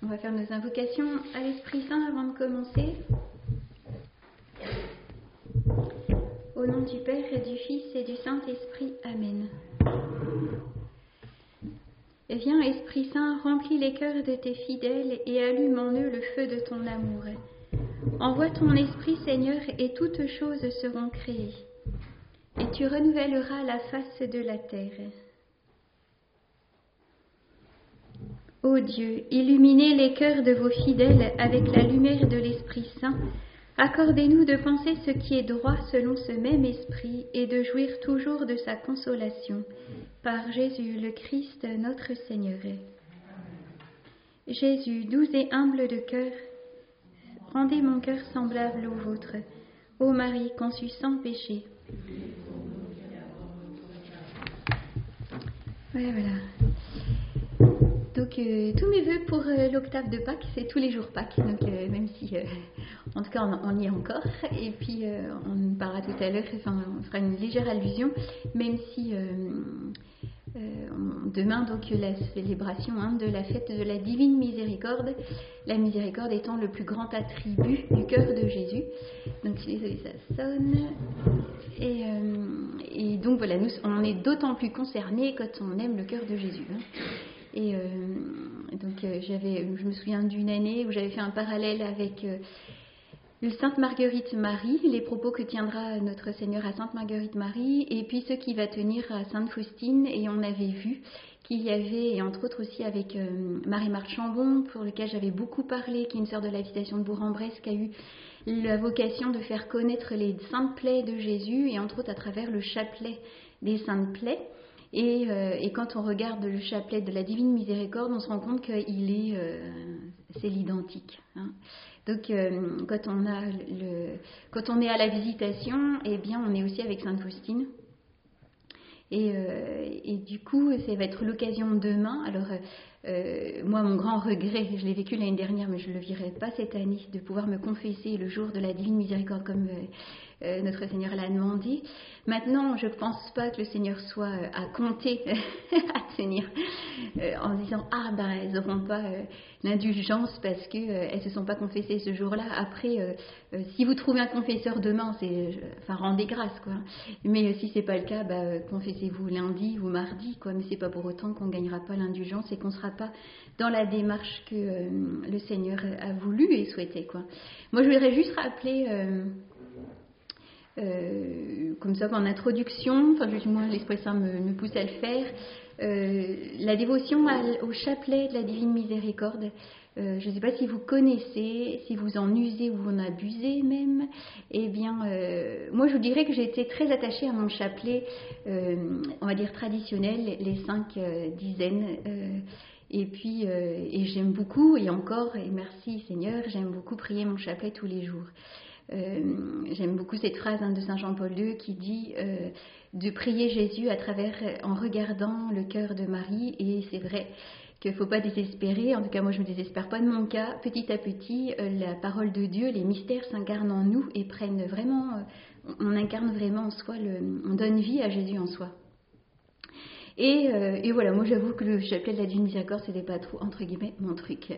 On va faire nos invocations à l'Esprit Saint avant de commencer. Au nom du Père et du Fils et du Saint-Esprit. Amen. Viens, Esprit Saint, remplis les cœurs de tes fidèles et allume en eux le feu de ton amour. Envoie ton Esprit, Seigneur, et toutes choses seront créées, et tu renouvelleras la face de la terre. Ô Dieu, illuminez les cœurs de vos fidèles avec la lumière de l'Esprit Saint. Accordez-nous de penser ce qui est droit selon ce même esprit et de jouir toujours de sa consolation. Par Jésus le Christ, notre Seigneur. Jésus, doux et humble de cœur, rendez mon cœur semblable au vôtre. Ô Marie, conçue sans péché. Voilà. Donc, tous mes vœux pour l'octave de Pâques, c'est tous les jours Pâques. Donc, même si, en tout cas, on y est encore. Et puis, on parlera tout à l'heure, on fera une légère allusion, même si demain, donc, la célébration de la fête de la Divine Miséricorde, la miséricorde étant le plus grand attribut du cœur de Jésus. Donc, je suis désolée, ça sonne. Et donc, voilà, nous, on est d'autant plus concernés quand on aime le cœur de Jésus. Et donc je me souviens d'une année où j'avais fait un parallèle avec Sainte Marguerite Marie, les propos que tiendra notre Seigneur à Sainte Marguerite Marie, et puis ceux qu'il va tenir à Sainte Faustine. Et on avait vu qu'il y avait, et entre autres aussi avec Marie-Marthe Chambon, pour lequel j'avais beaucoup parlé, qui est une sœur de la Visitation de Bourg-en-Bresse, qui a eu la vocation de faire connaître les saintes plaies de Jésus, et entre autres à travers le chapelet des saintes plaies. Et quand on regarde le chapelet de la Divine Miséricorde, on se rend compte que c'est l'identique. Donc, quand on est à la Visitation, eh bien, on est aussi avec Sainte Faustine. Et du coup, ça va être l'occasion demain. Alors, moi, mon grand regret, je l'ai vécu l'année dernière, mais je ne le vivrai pas cette année, de pouvoir me confesser le jour de la Divine Miséricorde comme notre Seigneur l'a demandé. Maintenant, je ne pense pas que le Seigneur soit à compter, à tenir, en disant « Ah, ben, elles n'auront pas l'indulgence parce qu'elles ne se sont pas confessées ce jour-là. » Après, si vous trouvez un confesseur demain, rendez grâce, quoi. Mais si ce n'est pas le cas, confessez-vous lundi ou mardi, quoi. Mais ce n'est pas pour autant qu'on ne gagnera pas l'indulgence et qu'on ne sera pas dans la démarche que le Seigneur a voulu et souhaité, quoi. Moi, je voudrais juste rappeler... comme ça en introduction, moi l'Esprit Saint me pousse à le faire, la dévotion au chapelet de la Divine Miséricorde. Je ne sais pas si vous connaissez, si vous en usez ou vous en abusez même. Eh bien, moi je vous dirais que j'ai été très attachée à mon chapelet, on va dire traditionnel, les 5 dizaines. Et puis, et j'aime beaucoup, et encore, et merci Seigneur, j'aime beaucoup prier mon chapelet tous les jours. J'aime beaucoup cette phrase de Saint Jean-Paul II qui dit de prier Jésus en regardant le cœur de Marie, et c'est vrai qu'il ne faut pas désespérer. En tout cas, moi je ne me désespère pas de mon cas. Petit à petit, la parole de Dieu, les mystères s'incarnent en nous et prennent vraiment, on incarne vraiment en soi, on donne vie à Jésus en soi. Et voilà, moi j'avoue que le chapelet de la Divine Miséricorde, c'était pas trop, entre guillemets, mon truc.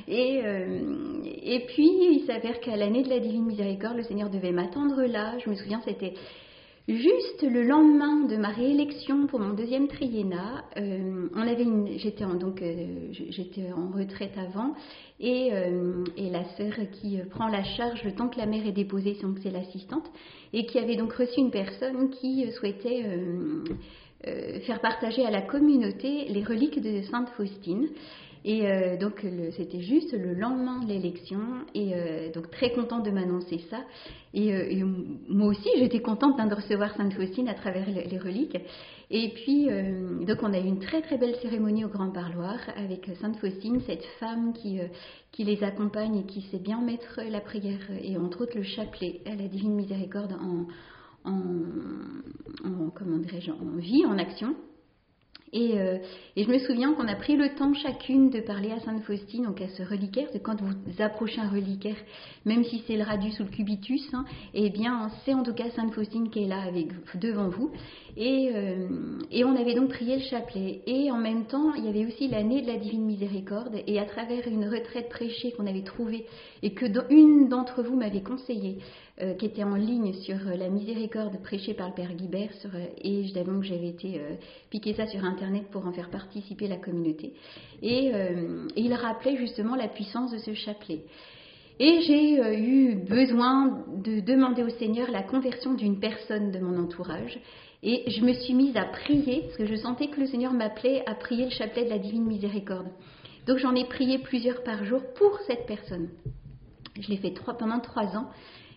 Et puis, il s'avère qu'à l'année de la Divine Miséricorde, le Seigneur devait m'attendre là. Je me souviens, c'était juste le lendemain de ma réélection pour mon 2e triennat. J'étais en retraite avant, et la sœur qui prend la charge le temps que la mère est déposée, donc c'est l'assistante, et qui avait donc reçu une personne qui souhaitait... faire partager à la communauté les reliques de Sainte Faustine. Et donc c'était juste le lendemain de l'élection, et donc très contente de m'annoncer ça. Et moi aussi j'étais contente de recevoir Sainte Faustine à travers les reliques. Et puis donc on a eu une très très belle cérémonie au Grand Parloir avec Sainte Faustine, cette femme qui les accompagne et qui sait bien mettre la prière et entre autres le chapelet à la Divine Miséricorde en vie, en action. Et je me souviens qu'on a pris le temps chacune de parler à Sainte Faustine, donc à ce reliquaire, de quand vous approchez un reliquaire, même si c'est le radius ou le cubitus, hein, eh bien c'est en tout cas Sainte Faustine qui est là devant vous. Et on avait donc prié le chapelet. Et en même temps, il y avait aussi l'année de la Divine Miséricorde, et à travers une retraite prêchée qu'on avait trouvée, et que une d'entre vous m'avait conseillé, qui était en ligne sur la miséricorde prêchée par le Père Guibert, et je l'avoue que j'avais été piquer ça sur Internet pour en faire participer la communauté. Et il rappelait justement la puissance de ce chapelet. Et j'ai eu besoin de demander au Seigneur la conversion d'une personne de mon entourage. Et je me suis mise à prier, parce que je sentais que le Seigneur m'appelait à prier le chapelet de la Divine Miséricorde. Donc j'en ai prié plusieurs par jour pour cette personne. Je l'ai fait pendant 3 ans.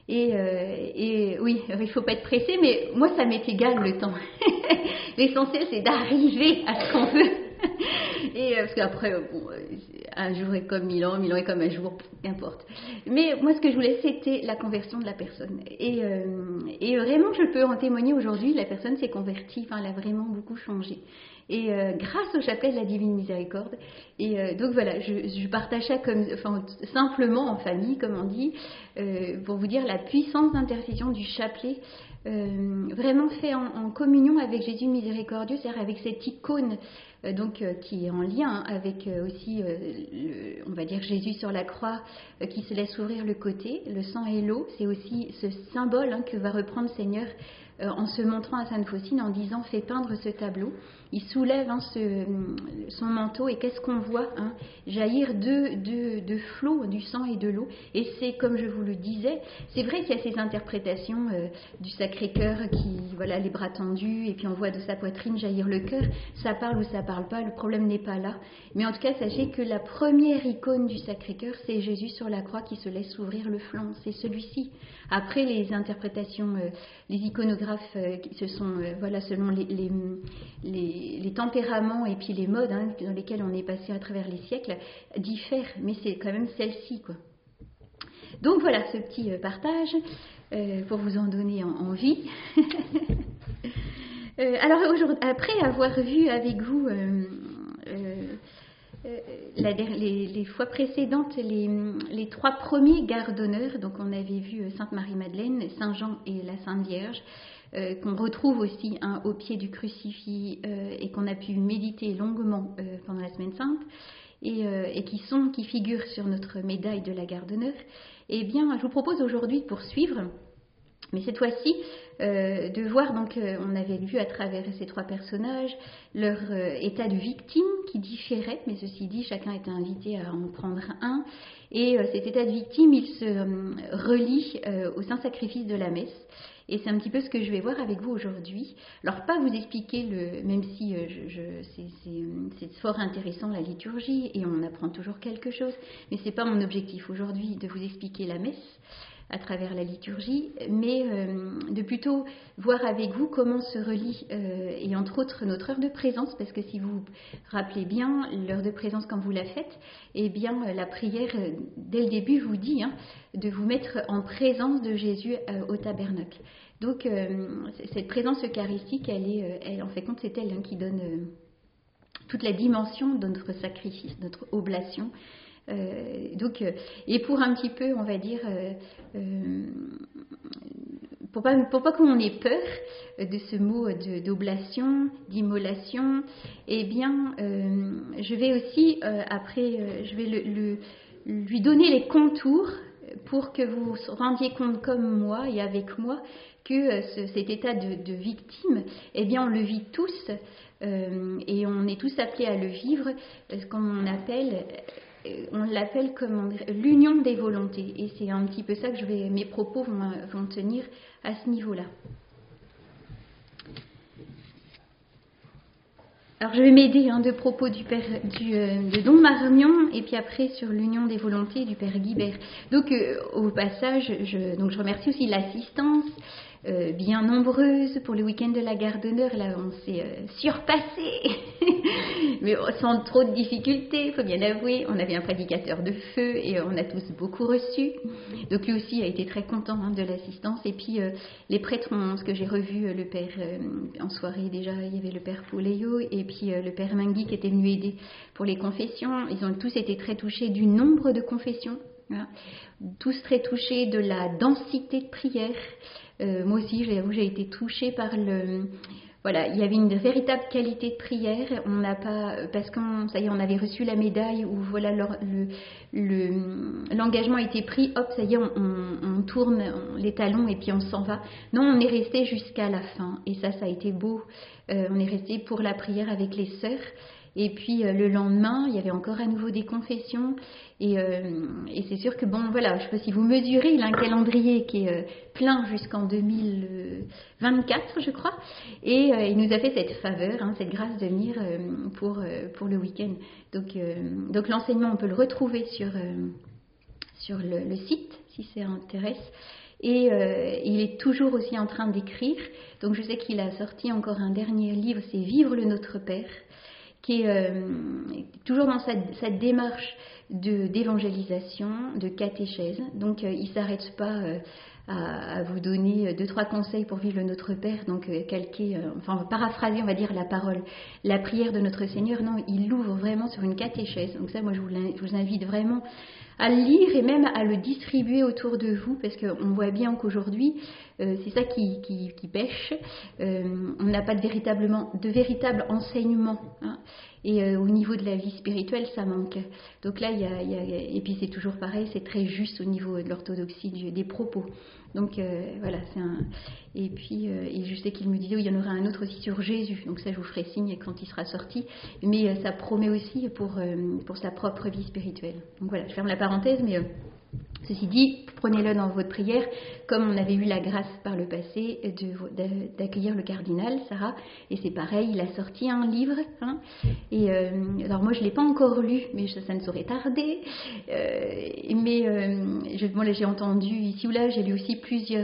Et oui, il ne faut pas être pressé, mais moi ça m'est égal le temps. L'essentiel c'est d'arriver à ce qu'on veut. Et parce qu'après, bon, un jour est comme 1000 ans est comme un jour, qu'importe. Mais moi ce que je voulais, c'était la conversion de la personne. Et vraiment, je peux en témoigner aujourd'hui, la personne s'est convertie, enfin, elle a vraiment beaucoup changé. Et grâce au chapelet de la Divine Miséricorde. Et donc voilà, je partage ça simplement en famille, comme on dit, pour vous dire la puissance d'intercession du chapelet, vraiment fait en communion avec Jésus miséricordieux, c'est-à-dire avec cette icône qui est en lien avec aussi, on va dire, Jésus sur la croix, qui se laisse ouvrir le côté, le sang et l'eau. C'est aussi ce symbole que va reprendre le Seigneur en se montrant à Sainte Faustine, en disant « Fais peindre ce tableau ». Il soulève son manteau, et qu'est-ce qu'on voit jaillir deux flots, du sang et de l'eau. Et c'est, comme je vous le disais, c'est vrai qu'il y a ces interprétations du Sacré-Cœur qui, voilà, les bras tendus, et puis on voit de sa poitrine jaillir le cœur. Ça parle ou ça parle pas, le problème n'est pas là. Mais en tout cas, sachez que la première icône du Sacré-Cœur, c'est Jésus sur la croix qui se laisse ouvrir le flanc. C'est celui-ci. Après, les interprétations, les iconographes, ce sont, voilà, selon les tempéraments et puis les modes dans lesquels on est passé à travers les siècles, diffèrent, mais c'est quand même celle-ci, quoi. Donc voilà ce petit partage pour vous en donner envie. Alors aujourd'hui, après avoir vu avec vous les fois précédentes les 3 premiers gardes d'honneur, donc on avait vu Sainte Marie-Madeleine, Saint Jean et la Sainte Vierge, qu'on retrouve aussi au pied du crucifix et qu'on a pu méditer longuement pendant la Semaine Sainte, et qui figurent sur notre médaille de la garde d'honneur. Eh bien, je vous propose aujourd'hui de poursuivre, mais cette fois-ci de voir, donc on avait vu à travers ces 3 personnages leur état de victime qui différait, mais ceci dit, chacun était invité à en prendre un, et cet état de victime, il se relie au saint sacrifice de la messe. Et c'est un petit peu ce que je vais voir avec vous aujourd'hui. Alors, pas vous expliquer, même si c'est fort intéressant la liturgie, et on apprend toujours quelque chose, mais ce n'est pas mon objectif aujourd'hui de vous expliquer la messe à travers la liturgie, mais de plutôt voir avec vous comment se relie, et entre autres notre heure de présence, parce que si vous vous rappelez bien, l'heure de présence quand vous la faites, eh bien la prière, dès le début, vous dit de vous mettre en présence de Jésus au tabernacle. Donc cette présence eucharistique, elle en fait compte, c'est elle qui donne toute la dimension de notre sacrifice, notre oblation. Et pour un petit peu, on va dire, pour pas qu'on ait peur de ce mot d'oblation, d'immolation, eh bien, je vais aussi, après, je vais lui donner les contours pour que vous vous rendiez compte comme moi et avec moi que cet état de victime, eh bien, on le vit tous, et on est tous appelés à le vivre, ce qu'on appelle... On l'appelle l'union des volontés, et c'est un petit peu ça que mes propos vont tenir à ce niveau-là. Alors je vais m'aider de propos de Don Marmion, et puis après sur l'union des volontés du Père Guibert. Donc au passage, je remercie aussi l'assistance bien nombreuses pour le week-end de la Garde d'honneur. Là, on s'est surpassé, mais sans trop de difficultés, il faut bien l'avouer. On avait un prédicateur de feu et on a tous beaucoup reçu. Donc lui aussi a été très content de l'assistance. Et puis les prêtres, ce que j'ai revu, le père en soirée déjà, il y avait le père Pouleyo et puis le père Mingui qui était venu aider pour les confessions. Ils ont tous été très touchés du nombre de confessions. Voilà. Tous très touchés de la densité de prière. Moi aussi, j'avoue, j'ai été touchée par le... Voilà, il y avait une véritable qualité de prière. On n'a pas... Parce qu'on, ça y est, on avait reçu la médaille où voilà, l'engagement a été pris. Hop, ça y est, on tourne les talons et puis on s'en va. Non, on est resté jusqu'à la fin. Et ça a été beau. On est resté pour la prière avec les sœurs. Et puis le lendemain, il y avait encore à nouveau des confessions. Et c'est sûr que, bon, voilà, je ne sais pas si vous mesurez, il a un calendrier qui est plein jusqu'en 2024, je crois. Et il nous a fait cette faveur, cette grâce de venir pour le week-end. Donc l'enseignement, on peut le retrouver sur le site, si ça intéresse. Et il est toujours aussi en train d'écrire. Donc je sais qu'il a sorti encore un dernier livre, c'est Vivre le Notre Père, qui est toujours dans sa démarche d'évangélisation, de catéchèse. Donc il ne s'arrête pas à vous donner 2-3 conseils pour vivre le Notre Père, donc paraphraser, on va dire, la parole, la prière de notre Seigneur. Non, il l'ouvre vraiment sur une catéchèse. Donc ça, moi, je vous invite vraiment à le lire et même à le distribuer autour de vous, parce qu'on voit bien qu'aujourd'hui, c'est ça qui pêche. On n'a pas de véritable enseignement. Et au niveau de la vie spirituelle, ça manque. Donc là, et puis c'est toujours pareil, c'est très juste au niveau de l'orthodoxie des propos. Donc voilà, et puis et je sais qu'il me disait, il y en aura un autre aussi sur Jésus. Donc ça, je vous ferai signe quand il sera sorti. Mais ça promet aussi pour sa propre vie spirituelle. Donc voilà, je ferme la parenthèse, mais ceci dit, prenez-le dans votre prière, comme on avait eu la grâce par le passé d'accueillir le cardinal, Sarah, et c'est pareil, il a sorti un livre, et alors moi je ne l'ai pas encore lu, mais ça ne saurait tarder, j'ai entendu ici ou là, j'ai lu aussi plusieurs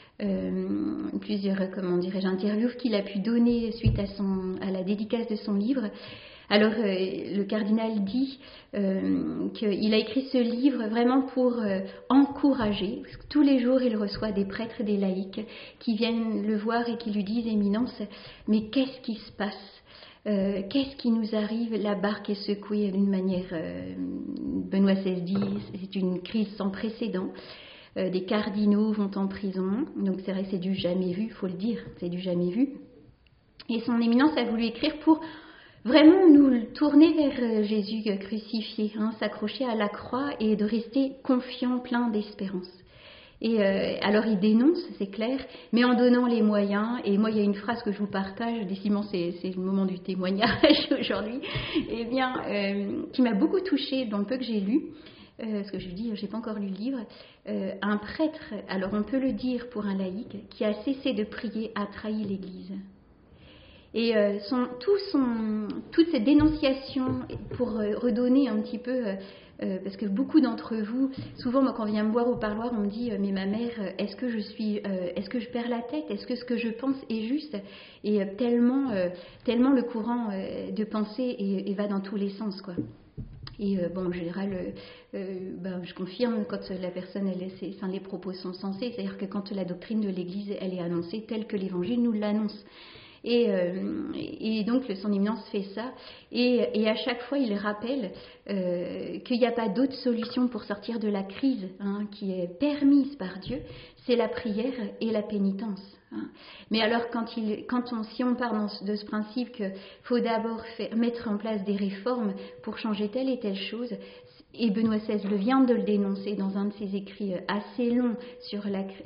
interviews qu'il a pu donner suite à la dédicace de son livre. Alors, le cardinal dit qu'il a écrit ce livre vraiment pour encourager, parce que tous les jours, il reçoit des prêtres et des laïcs qui viennent le voir et qui lui disent « Éminence, mais qu'est-ce qui se passe ? Qu'est-ce qui nous arrive ? La barque est secouée d'une manière... Benoît XVI dit « C'est une crise sans précédent ». Des cardinaux vont en prison, donc c'est vrai, c'est du jamais vu, il faut le dire, c'est du jamais vu. Et son Éminence a voulu écrire pour vraiment nous tourner vers Jésus crucifié, s'accrocher à la croix et de rester confiant, plein d'espérance. Et alors il dénonce, c'est clair, mais en donnant les moyens. Et moi, il y a une phrase que je vous partage, décidément c'est le moment du témoignage aujourd'hui, qui m'a beaucoup touchée dans le peu que j'ai lu. Parce que je dis, j'ai pas encore lu le livre. Un prêtre, alors on peut le dire pour un laïc, qui a cessé de prier a trahi l'Église. Et toute cette dénonciation pour redonner un petit peu, parce que beaucoup d'entre vous, souvent moi quand on vient me voir au parloir, on me dit mais ma mère, est-ce que je perds la tête, est-ce que ce que je pense est juste? Et tellement le courant de pensée et va dans tous les sens, quoi. Et en général, je confirme quand la personne, les propos sont sensés, c'est-à-dire que quand la doctrine de l'Église, elle est annoncée telle que l'Évangile nous l'annonce. Et donc son Éminence fait ça, et à chaque fois il rappelle qu'il n'y a pas d'autre solution pour sortir de la crise qui est permise par Dieu, c'est la prière et la pénitence. Mais alors si on part de ce principe qu'il faut d'abord mettre en place des réformes pour changer telle et telle chose, et Benoît XVI vient de le dénoncer dans un de ses écrits assez longs sur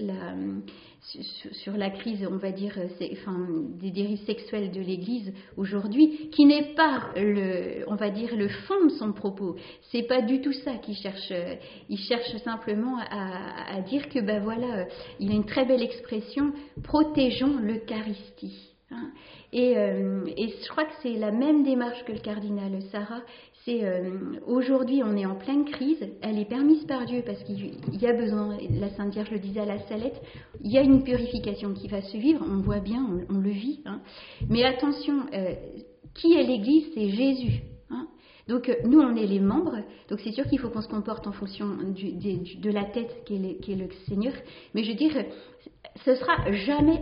la crise, on va dire, des dérives sexuelles de l'Église aujourd'hui, qui n'est pas le fond de son propos. C'est pas du tout ça qu'il cherche. Il cherche simplement à dire que il a une très belle expression, protégeons l'Eucharistie. Hein. Et je crois que c'est la même démarche que le cardinal Sarah. C'est aujourd'hui, on est en pleine crise. Elle est permise par Dieu parce qu'il y a besoin. La Sainte Vierge le disait à la Salette. Il y a une purification qui va se vivre. On voit bien, on le vit. Hein. Mais attention, qui est l'Église? C'est Jésus. Hein. Donc nous, on est les membres. Donc c'est sûr qu'il faut qu'on se comporte en fonction de la tête qui est le Seigneur. Mais je veux dire, ce sera jamais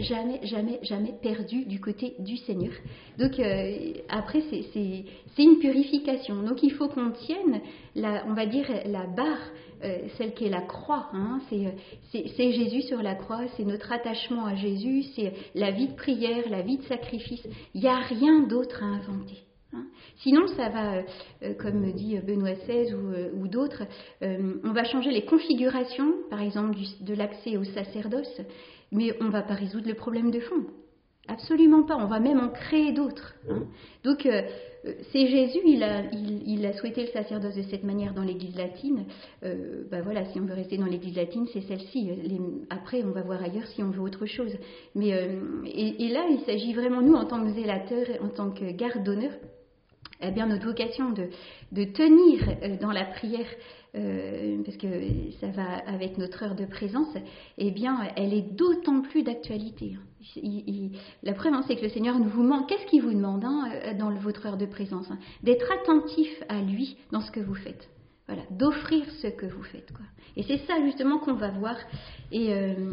perdu du côté du Seigneur. Donc après, c'est une purification. Donc il faut qu'on tienne, on va dire, la barre, celle qui est la croix. Hein. C'est Jésus sur la croix, c'est notre attachement à Jésus, c'est la vie de prière, la vie de sacrifice. Il n'y a rien d'autre à inventer. Hein. Sinon, ça va, comme dit Benoît XVI ou d'autres, on va changer les configurations, par exemple, de l'accès au sacerdoce, mais on ne va pas résoudre le problème de fond. Absolument pas, on va même en créer d'autres. Hein. Donc, c'est Jésus, il a souhaité le sacerdoce de cette manière dans l'Église latine. Voilà, si on veut rester dans l'Église latine, c'est celle-ci. Après, on va voir ailleurs si on veut autre chose. Mais, et là, il s'agit vraiment, nous, en tant que zélateurs, en tant que garde d'honneur, eh bien, notre vocation de tenir dans la prière, parce que ça va avec notre heure de présence, eh bien, elle est d'autant plus d'actualité. La preuve, c'est que le Seigneur nous vous demande, qu'est-ce qu'il vous demande dans votre heure de présence? D'être attentif à lui dans ce que vous faites. Voilà, d'offrir ce que vous faites, quoi. Et c'est ça justement qu'on va voir. Et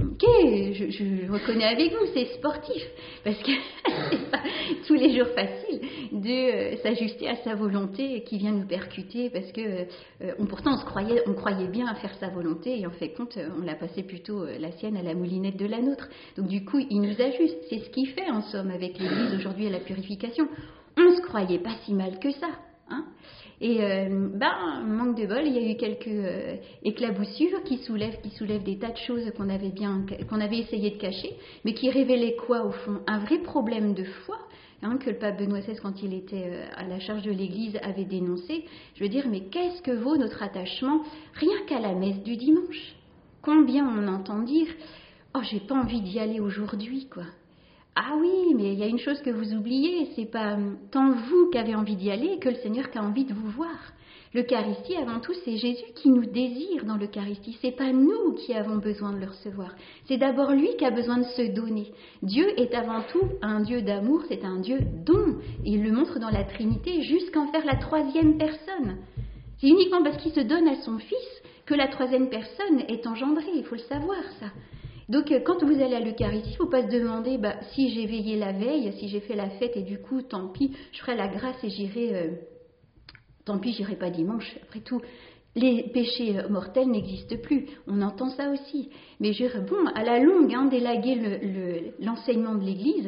je reconnais avec vous, c'est sportif, parce que c'est pas tous les jours facile de s'ajuster à sa volonté qui vient nous percuter, parce que pourtant on croyait bien à faire sa volonté, et en fait compte, on l'a passé plutôt la sienne à la moulinette de la nôtre. Donc du coup, il nous ajuste. C'est ce qu'il fait en somme avec l'Église aujourd'hui à la purification. On se croyait pas si mal que ça, hein. Et manque de bol, il y a eu quelques éclaboussures qui soulèvent des tas de choses qu'on avait essayé de cacher, mais qui révélaient quoi au fond? Un vrai problème de foi, hein, que le pape Benoît XVI, quand il était à la charge de l'Église, avait dénoncé. Je veux dire, mais qu'est-ce que vaut notre attachement rien qu'à la messe du dimanche? Combien on entend dire « Oh, j'ai pas envie d'y aller aujourd'hui, quoi ». Ah oui, mais il y a une chose que vous oubliez, c'est pas tant vous qui avez envie d'y aller que le Seigneur qui a envie de vous voir. L'Eucharistie, avant tout, c'est Jésus qui nous désire dans l'Eucharistie. C'est pas nous qui avons besoin de le recevoir. C'est d'abord lui qui a besoin de se donner. Dieu est avant tout un Dieu d'amour, c'est un Dieu don. Et il le montre dans la Trinité jusqu'en faire la troisième personne. C'est uniquement parce qu'il se donne à son Fils que la troisième personne est engendrée. Il faut le savoir, ça. Donc quand vous allez à l'Eucharistie, il ne faut pas se demander si j'ai veillé la veille, si j'ai fait la fête et du coup tant pis, je ferai la grâce et j'irai, tant pis j'irai pas dimanche. Après tout, les péchés mortels n'existent plus, on entend ça aussi. Mais à la longue, d'élaguer l'enseignement de l'Église,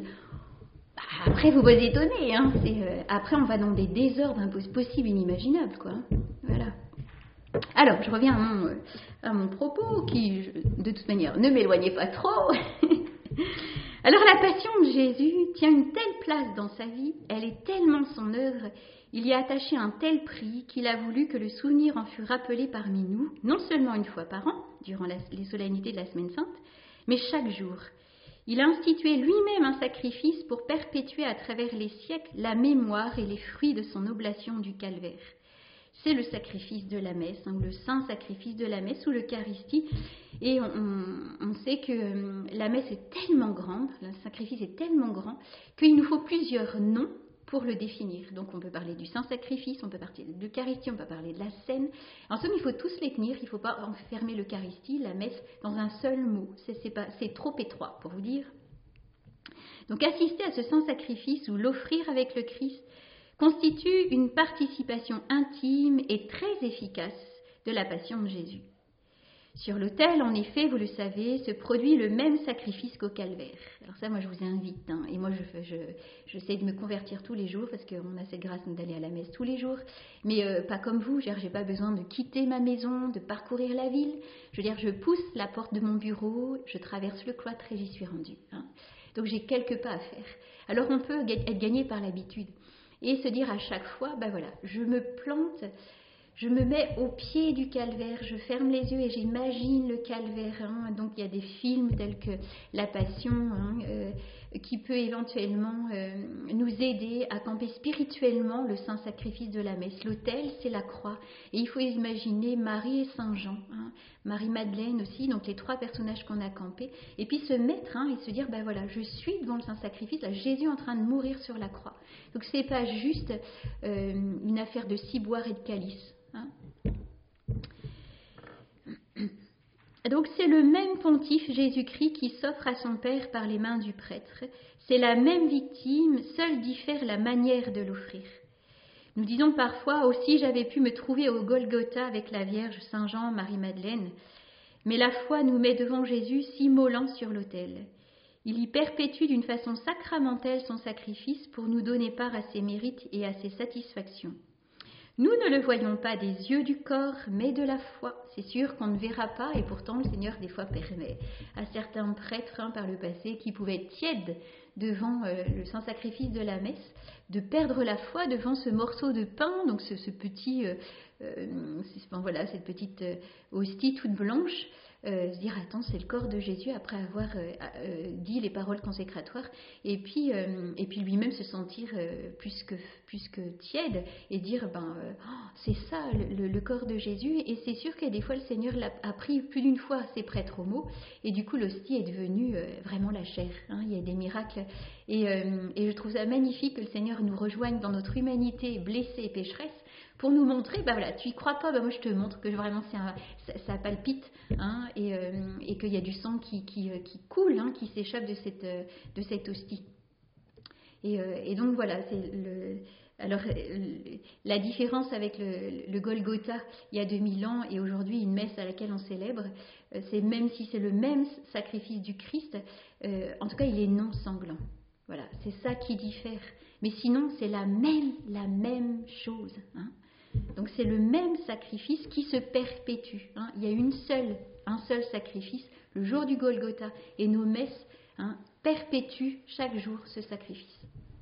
après vous vous étonnez, hein, après on va dans des désordres possibles, inimaginables, quoi. Voilà. Alors, je reviens à mon propos, qui, de toute manière, ne m'éloignez pas trop. Alors, la passion de Jésus tient une telle place dans sa vie, elle est tellement son œuvre, il y a attaché un tel prix qu'il a voulu que le souvenir en fût rappelé parmi nous, non seulement une fois par an, durant les solennités de la Semaine Sainte, mais chaque jour. Il a institué lui-même un sacrifice pour perpétuer à travers les siècles la mémoire et les fruits de son oblation du calvaire. C'est le sacrifice de la messe, ou le saint sacrifice de la messe, ou l'Eucharistie. Et on sait que la messe est tellement grande, le sacrifice est tellement grand, qu'il nous faut plusieurs noms pour le définir. Donc on peut parler du saint sacrifice, on peut parler de l'Eucharistie, on peut parler de la scène. En somme, il faut tous les tenir, il ne faut pas enfermer l'Eucharistie, la messe, dans un seul mot. C'est trop étroit, pour vous dire. Donc assister à ce saint sacrifice, ou l'offrir avec le Christ, constitue une participation intime et très efficace de la passion de Jésus. Sur l'autel, en effet, vous le savez, se produit le même sacrifice qu'au calvaire. Alors ça, moi, je vous invite, hein, et moi, j'essaie de me convertir tous les jours, parce qu'on a cette grâce d'aller à la messe tous les jours, mais pas comme vous, j'ai pas besoin de quitter ma maison, de parcourir la ville. Je veux dire, je pousse la porte de mon bureau, je traverse le cloître et j'y suis rendue. Hein. Donc j'ai quelques pas à faire. Alors on peut être gagné par l'habitude. Et se dire à chaque fois, voilà, je me plante, je me mets au pied du calvaire, je ferme les yeux et j'imagine le calvaire. Hein. Donc il y a des films tels que La Passion, qui peut éventuellement nous aider à camper spirituellement le saint sacrifice de la messe. L'autel, c'est la croix. Et il faut imaginer Marie et Saint Jean, Marie-Madeleine aussi, donc les 3 personnages qu'on a campés, et puis se mettre et se dire, ben voilà, je suis devant le saint sacrifice, là, Jésus en train de mourir sur la croix. Donc c'est pas juste une affaire de ciboire et de calice. Donc c'est le même pontife Jésus-Christ qui s'offre à son Père par les mains du prêtre. C'est la même victime, seule diffère la manière de l'offrir. Nous disons parfois aussi j'avais pu me trouver au Golgotha avec la Vierge, Saint Jean, Marie-Madeleine. Mais la foi nous met devant Jésus s'immolant sur l'autel. Il y perpétue d'une façon sacramentelle son sacrifice pour nous donner part à ses mérites et à ses satisfactions. Nous ne le voyons pas des yeux du corps, mais de la foi. C'est sûr qu'on ne verra pas, et pourtant le Seigneur des fois permet à certains prêtres par le passé qui pouvaient être tièdes devant le saint sacrifice de la messe, de perdre la foi devant ce morceau de pain, donc ce petit, cette petite hostie toute blanche, se dire attends, c'est le corps de Jésus après avoir dit les paroles consécratoires, et puis lui-même se sentir plus que tiède et dire c'est ça le corps de Jésus. Et c'est sûr que des fois le Seigneur a pris plus d'une fois ses prêtres au mot, et du coup l'hostie est devenue vraiment la chair. Il y a des miracles, et je trouve ça magnifique que le Seigneur nous rejoigne dans notre humanité blessée et pécheresse pour nous montrer, tu y crois pas, moi je te montre que vraiment ça palpite, et qu'il y a du sang qui coule, qui s'échappe de cette hostie. Et donc voilà, la différence avec le Golgotha il y a 2000 ans et aujourd'hui une messe à laquelle on célèbre, c'est même si c'est le même sacrifice du Christ, en tout cas il est non sanglant. Voilà, c'est ça qui diffère. Mais sinon c'est la même chose. Donc c'est le même sacrifice qui se perpétue. Il y a un seul sacrifice, le jour du Golgotha, et nos messes perpétuent chaque jour ce sacrifice.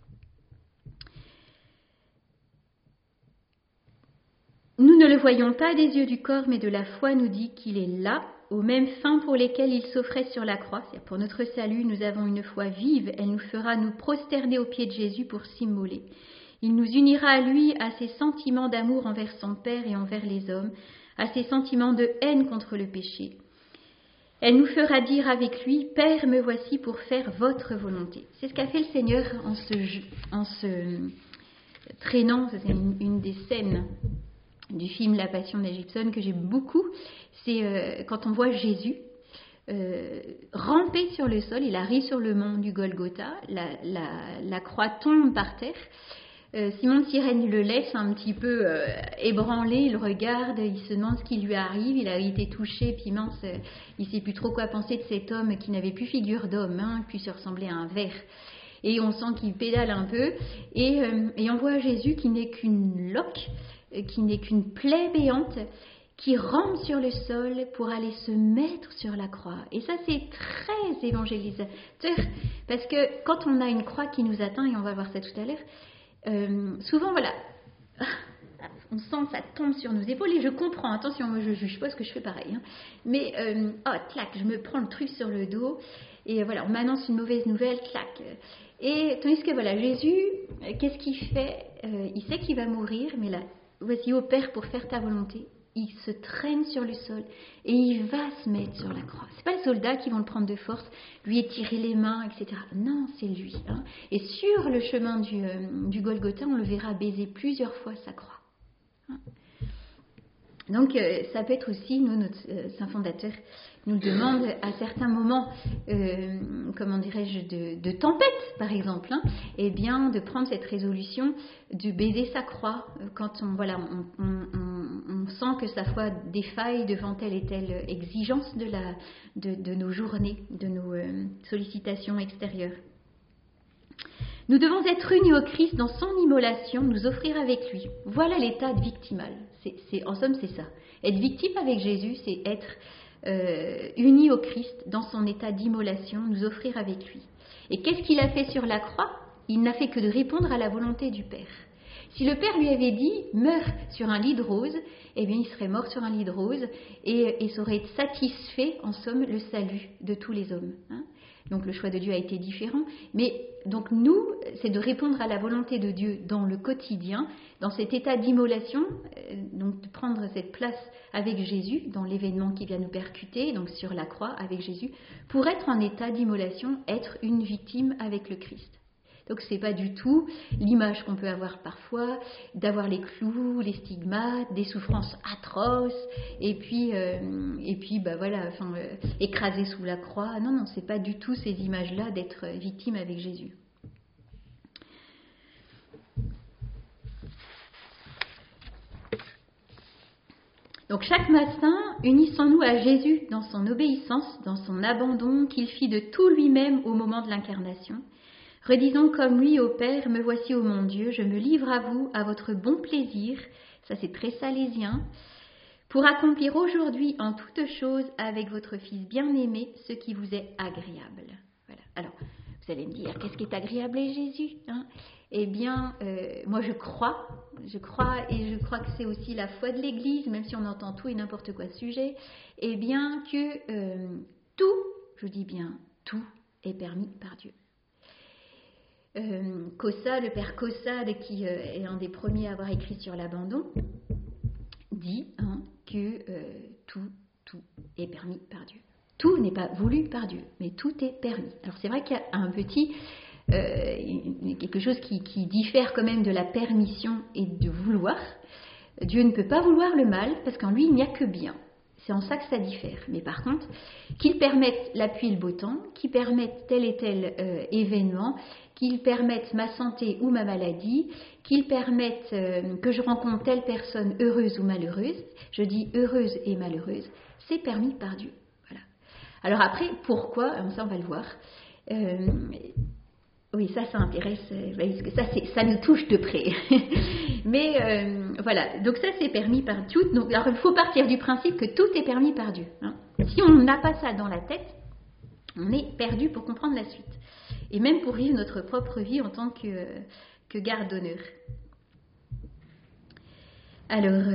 Nous ne le voyons pas des yeux du corps, mais de la foi nous dit qu'il est là, aux mêmes fins pour lesquelles il s'offrait sur la croix. C'est-à-dire pour notre salut, nous avons une foi vive, elle nous fera nous prosterner aux pieds de Jésus pour s'immoler. Il nous unira à lui, à ses sentiments d'amour envers son Père et envers les hommes, à ses sentiments de haine contre le péché. Elle nous fera dire avec lui, « Père, me voici pour faire votre volonté ». C'est ce qu'a fait le Seigneur en se traînant. C'est une des scènes du film La Passion de Gibson que j'aime beaucoup. C'est quand on voit Jésus ramper sur le sol. Il arrive sur le mont du Golgotha, la croix tombe par terre. Simon de Cyrène le laisse un petit peu ébranlé, il regarde, il se demande ce qui lui arrive, il a été touché, puis mince, il ne sait plus trop quoi penser de cet homme qui n'avait plus figure d'homme, puis se ressemblait à un ver. Et on sent qu'il pédale un peu, et on voit Jésus qui n'est qu'une loque, qui n'est qu'une plaie béante, qui rampe sur le sol pour aller se mettre sur la croix. Et ça, c'est très évangélisateur, parce que quand on a une croix qui nous atteint, et on va voir ça tout à l'heure, souvent, voilà, on sent que ça tombe sur nos épaules, et je comprends, attention, moi je ne juge pas ce que je fais pareil, mais clac, je me prends le truc sur le dos, et voilà, on m'annonce une mauvaise nouvelle, clac. Et tandis que voilà, Jésus, qu'est-ce qu'il fait? Il sait qu'il va mourir, mais là, voici, ô Père, pour faire ta volonté. Il se traîne sur le sol et il va se mettre sur la croix. C'est pas les soldats qui vont le prendre de force, lui étirer les mains, etc. Non, c'est lui. Et sur le chemin du Golgotha, on le verra baiser plusieurs fois sa croix. Donc, ça peut être aussi, nous, notre saint fondateur nous demande à certains moments, de tempête, par exemple, eh bien, de prendre cette résolution de baiser sa croix quand on sent que sa foi défaille devant telle et telle exigence de nos journées, de nos sollicitations extérieures. Nous devons être unis au Christ dans son immolation, nous offrir avec lui. Voilà l'état de victimal. En somme, c'est ça. Être victime avec Jésus, c'est être unis au Christ dans son état d'immolation, nous offrir avec lui. Et qu'est-ce qu'il a fait sur la croix? Il n'a fait que de répondre à la volonté du Père. Si le Père lui avait dit « meurs sur un lit de rose », eh bien il serait mort sur un lit de rose et ça aurait satisfait, en somme, le salut de tous les hommes. Donc le choix de Dieu a été différent. Mais donc nous, c'est de répondre à la volonté de Dieu dans le quotidien, dans cet état d'immolation, donc de prendre cette place avec Jésus dans l'événement qui vient nous percuter, donc sur la croix avec Jésus, pour être en état d'immolation, être une victime avec le Christ. Donc c'est pas du tout l'image qu'on peut avoir parfois, d'avoir les clous, les stigmates, des souffrances atroces, et puis écrasé sous la croix. Non, non, c'est pas du tout ces images-là d'être victime avec Jésus. Donc chaque matin, unissons-nous à Jésus dans son obéissance, dans son abandon qu'il fit de tout lui-même au moment de l'incarnation. Redisons comme lui au Père, me voici ô mon Dieu, je me livre à vous, à votre bon plaisir, ça c'est très salésien, pour accomplir aujourd'hui en toutes choses avec votre Fils bien-aimé ce qui vous est agréable. Voilà. Alors, vous allez me dire, qu'est-ce qui est agréable à Jésus, hein? Eh bien, moi je crois et je crois que c'est aussi la foi de l'Église, même si on entend tout et n'importe quoi sujet, eh bien que tout, je dis bien tout, est permis par Dieu. Le père Caussade, qui est un des premiers à avoir écrit sur l'abandon, dit que tout est permis par Dieu. Tout n'est pas voulu par Dieu, mais tout est permis. Alors c'est vrai qu'il y a quelque chose qui diffère quand même de la permission et de vouloir. Dieu ne peut pas vouloir le mal, parce qu'en lui il n'y a que bien. C'est en ça que ça diffère. Mais par contre, qu'il permette la pluie et le beau temps, qu'il permette tel et tel événement, qu'il permette ma santé ou ma maladie, qu'il permette que je rencontre telle personne heureuse ou malheureuse, je dis heureuse et malheureuse, c'est permis par Dieu. Voilà. Alors après, pourquoi, ça on va le voir. Oui, ça intéresse, parce que ça nous touche de près. Mais voilà, donc ça c'est permis par Dieu. Donc, alors il faut partir du principe que tout est permis par Dieu. Hein. Si on n'a pas ça dans la tête, on est perdu pour comprendre la suite. Et même pour vivre notre propre vie en tant que garde d'honneur. Alors,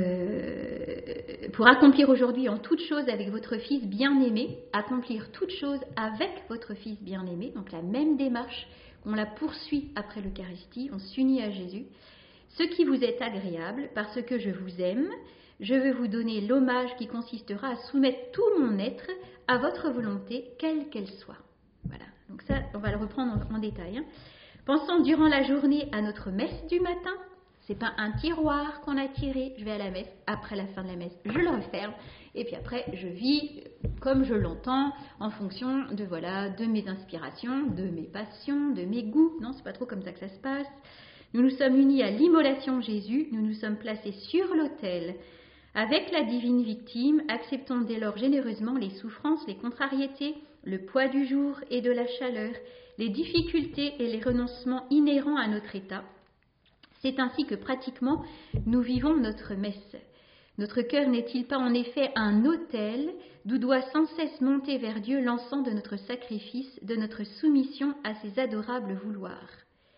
pour accomplir aujourd'hui en toute chose avec votre Fils bien-aimé, accomplir toute chose avec votre Fils bien-aimé, donc la même démarche, on la poursuit après l'Eucharistie, on s'unit à Jésus. Ce qui vous est agréable, parce que je vous aime, je veux vous donner l'hommage qui consistera à soumettre tout mon être à votre volonté, quelle qu'elle soit. Voilà, donc ça, on va le reprendre en détail. Pensons durant la journée à notre messe du matin. C'est pas un tiroir qu'on a tiré, je vais à la messe, après la fin de la messe, je le referme, et puis après, je vis comme je l'entends, en fonction de mes inspirations, de mes passions, de mes goûts. Non, c'est pas trop comme ça que ça se passe. Nous nous sommes unis à l'immolation Jésus, nous nous sommes placés sur l'autel. Avec la divine victime, acceptons dès lors généreusement les souffrances, les contrariétés, le poids du jour et de la chaleur, les difficultés et les renoncements inhérents à notre état. C'est ainsi que pratiquement nous vivons notre messe. Notre cœur n'est-il pas en effet un autel d'où doit sans cesse monter vers Dieu l'encens de notre sacrifice, de notre soumission à ses adorables vouloirs?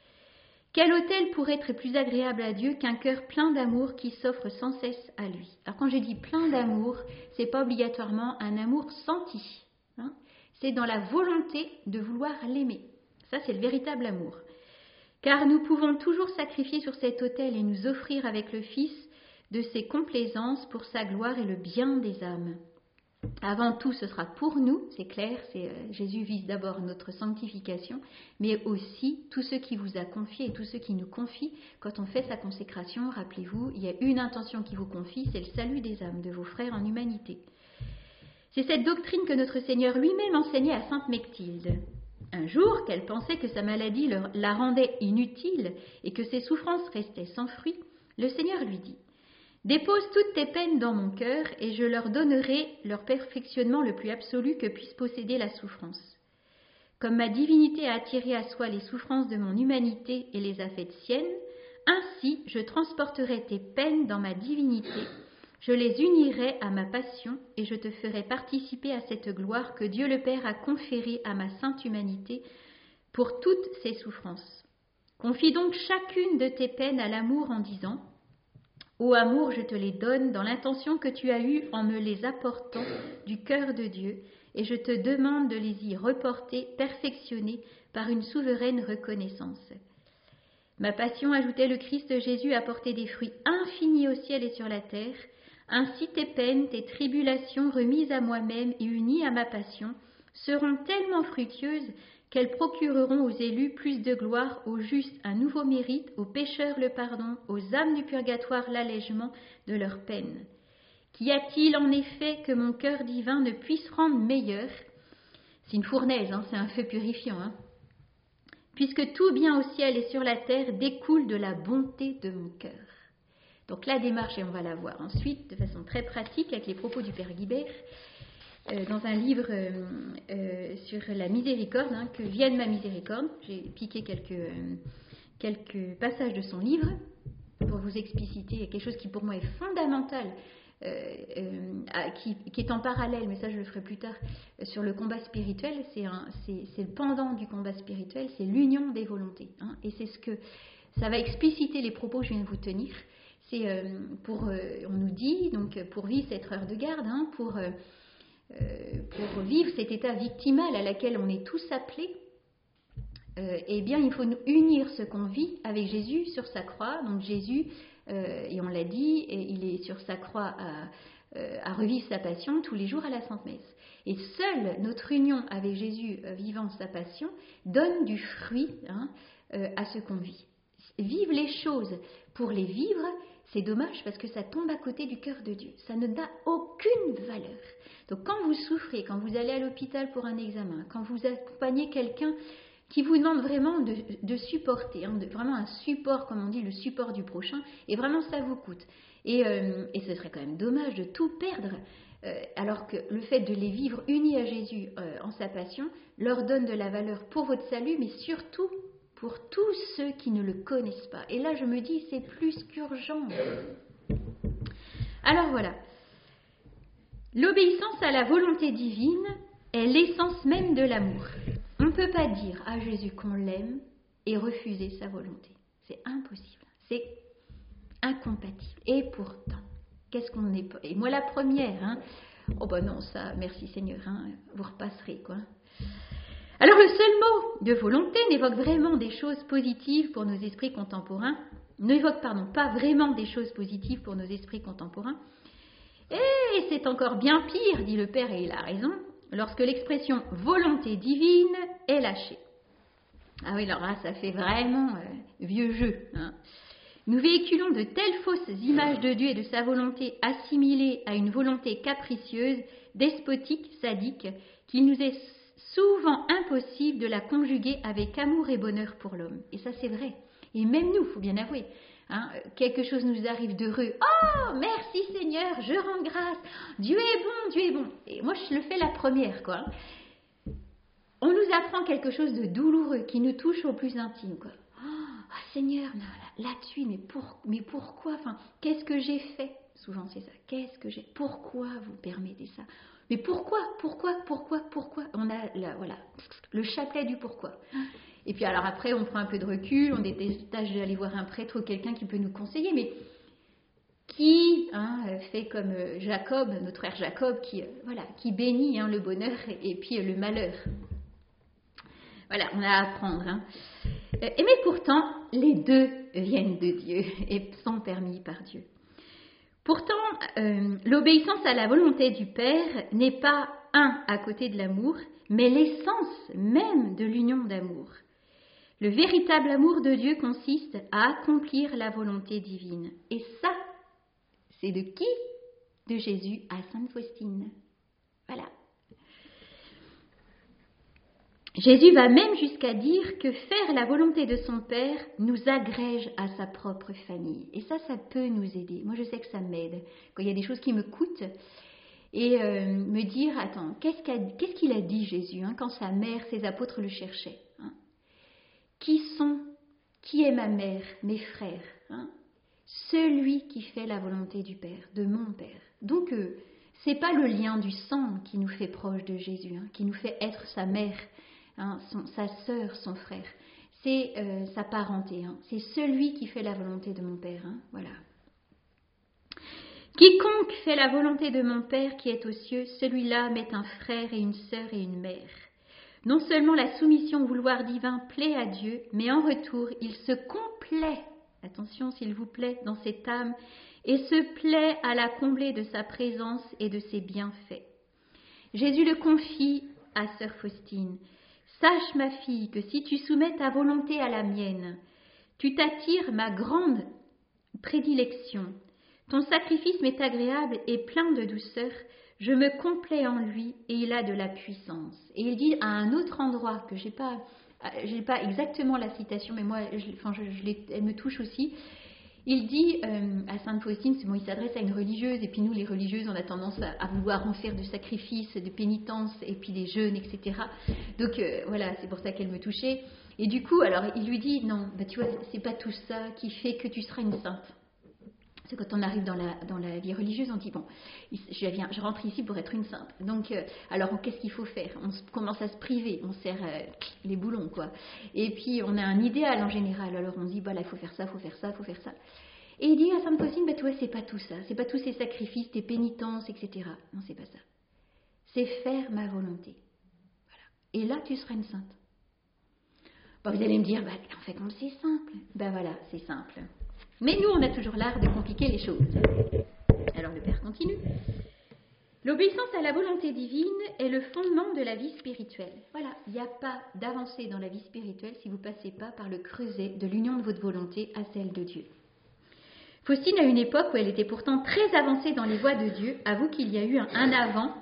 Quel autel pourrait être plus agréable à Dieu qu'un cœur plein d'amour qui s'offre sans cesse à lui? Alors quand je dis plein d'amour, c'est pas obligatoirement un amour senti. C'est dans la volonté de vouloir l'aimer. Ça, c'est le véritable amour. Car nous pouvons toujours sacrifier sur cet autel et nous offrir avec le Fils de ses complaisances pour sa gloire et le bien des âmes. Avant tout, ce sera pour nous, c'est clair, Jésus vise d'abord notre sanctification, mais aussi tous ceux qui vous a confié et tous ceux qui nous confient. Quand on fait sa consécration, rappelez-vous, il y a une intention qui vous confie, c'est le salut des âmes, de vos frères en humanité. C'est cette doctrine que notre Seigneur lui-même enseignait à Sainte Mechtilde. Un jour, qu'elle pensait que sa maladie la rendait inutile et que ses souffrances restaient sans fruit, le Seigneur lui dit « Dépose toutes tes peines dans mon cœur et je leur donnerai leur perfectionnement le plus absolu que puisse posséder la souffrance. Comme ma divinité a attiré à soi les souffrances de mon humanité et les a faites siennes, ainsi je transporterai tes peines dans ma divinité, je les unirai à ma passion et je te ferai participer à cette gloire que Dieu le Père a conférée à ma sainte humanité pour toutes ses souffrances. Confie donc chacune de tes peines à l'amour en disant « Ô amour, je te les donne dans l'intention que tu as eue en me les apportant du cœur de Dieu, et je te demande de les y reporter, perfectionnés par une souveraine reconnaissance. Ma passion, ajoutait le Christ Jésus, a porté des fruits infinis au ciel et sur la terre. Ainsi tes peines, tes tribulations remises à moi-même et unies à ma passion seront tellement fructueuses qu'elles procureront aux élus plus de gloire, aux justes un nouveau mérite, aux pécheurs le pardon, aux âmes du purgatoire l'allègement de leurs peines. Qu'y a-t-il en effet que mon cœur divin ne puisse rendre meilleur? C'est une fournaise, c'est un feu purifiant. Puisque tout bien au ciel et sur la terre découle de la bonté de mon cœur. Donc la démarche, et on va la voir ensuite de façon très pratique avec les propos du Père Guibert, dans un livre sur la miséricorde, que vienne ma miséricorde. J'ai piqué quelques passages de son livre pour vous expliciter quelque chose qui pour moi est fondamental, qui est en parallèle, mais ça je le ferai plus tard, sur le combat spirituel. C'est le pendant du combat spirituel, c'est l'union des volontés. Et c'est ce que ça va expliciter les propos que je viens de vous tenir. C'est on nous dit, donc pour vivre cette heure de garde, pour vivre cet état victimal à laquelle on est tous appelés, eh bien il faut nous unir ce qu'on vit avec Jésus sur sa croix. Donc Jésus, et on l'a dit, il est sur sa croix à revivre sa passion tous les jours à la Sainte Messe. Et seule notre union avec Jésus vivant sa passion donne du fruit à ce qu'on vit. Vivre les choses pour les vivre, c'est dommage parce que ça tombe à côté du cœur de Dieu. Ça ne n'a aucune valeur. Donc quand vous souffrez, quand vous allez à l'hôpital pour un examen, quand vous accompagnez quelqu'un qui vous demande vraiment de supporter, vraiment un support, comme on dit, le support du prochain, et vraiment ça vous coûte. Et ce serait quand même dommage de tout perdre, alors que le fait de les vivre unis à Jésus en sa passion leur donne de la valeur pour votre salut, mais surtout pour tous ceux qui ne le connaissent pas. Et là, je me dis, c'est plus qu'urgent. Alors voilà, l'obéissance à la volonté divine est l'essence même de l'amour. On ne peut pas dire à Jésus qu'on l'aime et refuser sa volonté. C'est impossible, c'est incompatible. Et pourtant, qu'est-ce qu'on n'est pas? Et moi la première, oh ben non, ça, merci Seigneur, vous repasserez quoi. Alors le seul mot de volonté n'évoque vraiment des choses positives pour nos esprits contemporains, pas vraiment des choses positives pour nos esprits contemporains. Et c'est encore bien pire, dit le Père, et il a raison, lorsque l'expression volonté divine est lâchée. Ah oui, alors là, ça fait vraiment vieux jeu. Nous véhiculons de telles fausses images de Dieu et de sa volonté assimilée à une volonté capricieuse, despotique, sadique, qu'il nous est souvent impossible de la conjuguer avec amour et bonheur pour l'homme. Et ça, c'est vrai. Et même nous, il faut bien avouer, quelque chose nous arrive d'heureux. Oh, merci Seigneur, je rends grâce. Dieu est bon, Dieu est bon. Et moi, je le fais la première, quoi. On nous apprend quelque chose de douloureux qui nous touche au plus intime, quoi. Oh, Seigneur, là-dessus, mais pourquoi? Qu'est-ce que j'ai fait? Souvent, c'est ça. Pourquoi vous permettez ça? Mais pourquoi? On a voilà, le chapelet du pourquoi. Et puis alors après, on prend un peu de recul, on déteste d'aller voir un prêtre ou quelqu'un qui peut nous conseiller, mais qui fait comme Jacob, notre frère Jacob, qui bénit le bonheur et puis le malheur. Voilà, on a à apprendre. Mais pourtant, les deux viennent de Dieu et sont permis par Dieu. Pourtant, l'obéissance à la volonté du Père n'est pas un à côté de l'amour, mais l'essence même de l'union d'amour. Le véritable amour de Dieu consiste à accomplir la volonté divine. Et ça, c'est de qui? De Jésus à Sainte Faustine. Voilà. Jésus va même jusqu'à dire que faire la volonté de son Père nous agrège à sa propre famille. Et ça peut nous aider. Moi, je sais que ça m'aide. Quand il y a des choses qui me coûtent, et me dire, attends, qu'est-ce qu'il a dit Jésus quand sa mère, ses apôtres le cherchaient? Qui est ma mère, mes frères? Celui qui fait la volonté du Père, de mon Père. Donc, c'est pas le lien du sang qui nous fait proche de Jésus, qui nous fait être sa mère, sa sœur, son frère. C'est sa parenté. C'est celui qui fait la volonté de mon Père. Voilà. Quiconque fait la volonté de mon Père qui est aux cieux, celui-là met un frère et une sœur et une mère. Non seulement la soumission au vouloir divin plaît à Dieu, mais en retour, il se complaît, attention s'il vous plaît, dans cette âme, et se plaît à la combler de sa présence et de ses bienfaits. Jésus le confie à sœur Faustine. Sache, ma fille, que si tu soumets ta volonté à la mienne, tu t'attires ma grande prédilection. Ton sacrifice m'est agréable et plein de douceur. Je me complais en lui et il a de la puissance. Et il dit à un autre endroit que j'ai pas exactement la citation, mais moi, elle me touche aussi. Il dit à Sainte Faustine, c'est bon, il s'adresse à une religieuse, et puis nous, les religieuses, on a tendance à vouloir en faire de sacrifices, de pénitences, et puis des jeûnes, etc. Donc voilà, c'est pour ça qu'elle me touchait. Et du coup, alors il lui dit, non, bah, tu vois, c'est pas tout ça qui fait que tu seras une sainte. C'est quand on arrive dans la vie religieuse, on dit, bon, je rentre ici pour être une sainte. Donc, alors, qu'est-ce qu'il faut faire? On commence à se priver, on serre les boulons, quoi. Et puis, on a un idéal en général. Alors, on dit, voilà, il faut faire ça, il faut faire ça, il faut faire ça. Et il dit à Sainte Faustine, bah, tu vois, c'est pas tout ça. C'est pas tous ces sacrifices, tes pénitences, etc. Non, c'est pas ça. C'est faire ma volonté. Voilà. Et là, tu seras une sainte. Bon, vous allez me dire, bah, en fait, comme c'est simple. Ben voilà, c'est simple. Mais nous, on a toujours l'art de compliquer les choses. Alors le Père continue. L'obéissance à la volonté divine est le fondement de la vie spirituelle. Voilà, il n'y a pas d'avancée dans la vie spirituelle si vous ne passez pas par le creuset de l'union de votre volonté à celle de Dieu. Faustine, à une époque où elle était pourtant très avancée dans les voies de Dieu, avoue qu'il y a eu un avant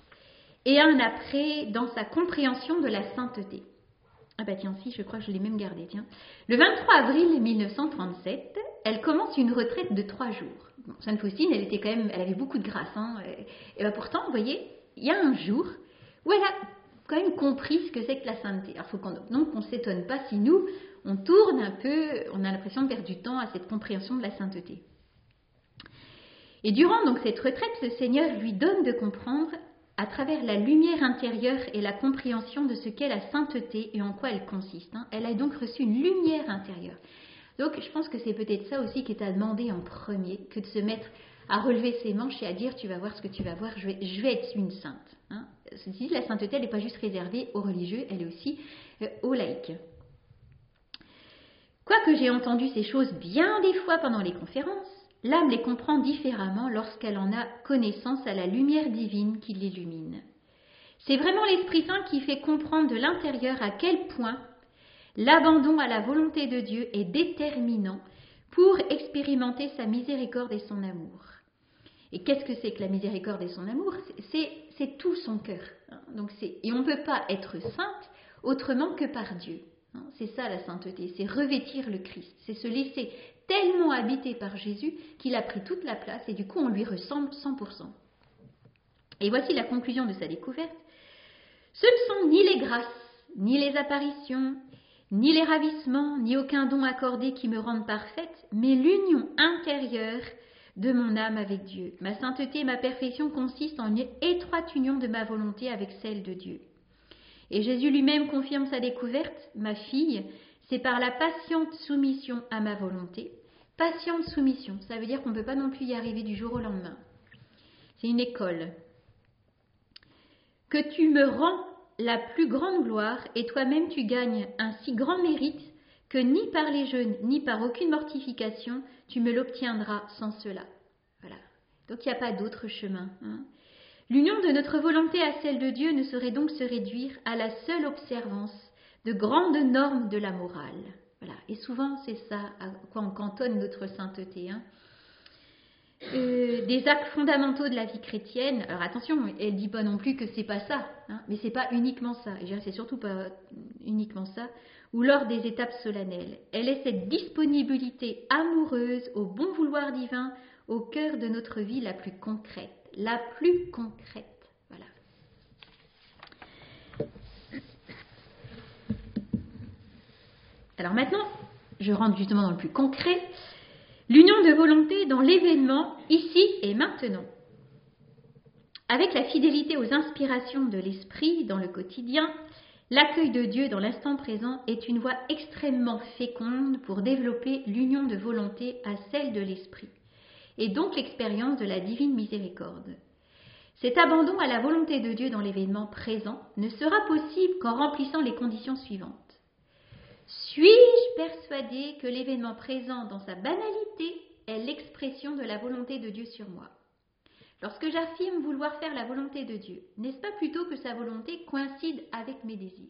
et un après dans sa compréhension de la sainteté. Ah bah tiens, si, je crois que je l'ai même gardé, tiens. Le 23 avril 1937, elle commence une retraite de 3 jours. Bon, Sainte Faustine, elle avait beaucoup de grâce. Et bah pourtant, vous voyez, il y a un jour où elle a quand même compris ce que c'est que la sainteté. Alors, il faut qu'on ne s'étonne pas si nous, on tourne un peu, on a l'impression de perdre du temps à cette compréhension de la sainteté. Et durant donc cette retraite, le Seigneur lui donne de comprendre à travers la lumière intérieure et la compréhension de ce qu'est la sainteté et en quoi elle consiste. Elle a donc reçu une lumière intérieure. Donc je pense que c'est peut-être ça aussi qui est à demander en premier, que de se mettre à relever ses manches et à dire, tu vas voir ce que tu vas voir, je vais être une sainte. Ceci dit, la sainteté, elle n'est pas juste réservée aux religieux, elle est aussi aux laïcs. Quoique j'ai entendu ces choses bien des fois pendant les conférences, l'âme les comprend différemment lorsqu'elle en a connaissance à la lumière divine qui l'illumine. C'est vraiment l'Esprit Saint qui fait comprendre de l'intérieur à quel point l'abandon à la volonté de Dieu est déterminant pour expérimenter sa miséricorde et son amour. Et qu'est-ce que c'est que la miséricorde et son amour? C'est tout son cœur. Et on ne peut pas être sainte autrement que par Dieu. C'est ça la sainteté, c'est revêtir le Christ, c'est se laisser tellement habité par Jésus qu'il a pris toute la place et du coup on lui ressemble 100%. Et voici la conclusion de sa découverte. Ce ne sont ni les grâces, ni les apparitions, ni les ravissements, ni aucun don accordé qui me rendent parfaite, mais l'union intérieure de mon âme avec Dieu. Ma sainteté et ma perfection consistent en une étroite union de ma volonté avec celle de Dieu. Et Jésus lui-même confirme sa découverte, ma fille, c'est par la patiente soumission à ma volonté. Patiente soumission, ça veut dire qu'on ne peut pas non plus y arriver du jour au lendemain. C'est une école. Que tu me rends la plus grande gloire et toi-même tu gagnes un si grand mérite que ni par les jeûnes ni par aucune mortification tu me l'obtiendras sans cela. Voilà. Donc il n'y a pas d'autre chemin. L'union de notre volonté à celle de Dieu ne saurait donc se réduire à la seule observance de grandes normes de la morale. Voilà. Et souvent, c'est ça à quoi on cantonne notre sainteté. Des actes fondamentaux de la vie chrétienne. Alors attention, elle ne dit pas non plus que c'est pas ça, mais c'est pas uniquement ça. Et je dirais, c'est surtout pas uniquement ça. Ou lors des étapes solennelles. Elle est cette disponibilité amoureuse au bon vouloir divin au cœur de notre vie la plus concrète. La plus concrète. Voilà. Alors maintenant, je rentre justement dans le plus concret. L'union de volonté dans l'événement, ici et maintenant. Avec la fidélité aux inspirations de l'esprit dans le quotidien, l'accueil de Dieu dans l'instant présent est une voie extrêmement féconde pour développer l'union de volonté à celle de l'esprit. et donc l'expérience de la divine miséricorde. Cet abandon à la volonté de Dieu dans l'événement présent ne sera possible qu'en remplissant les conditions suivantes. Suis-je persuadé que l'événement présent dans sa banalité est l'expression de la volonté de Dieu sur moi? Lorsque j'affirme vouloir faire la volonté de Dieu, n'est-ce pas plutôt que sa volonté coïncide avec mes désirs?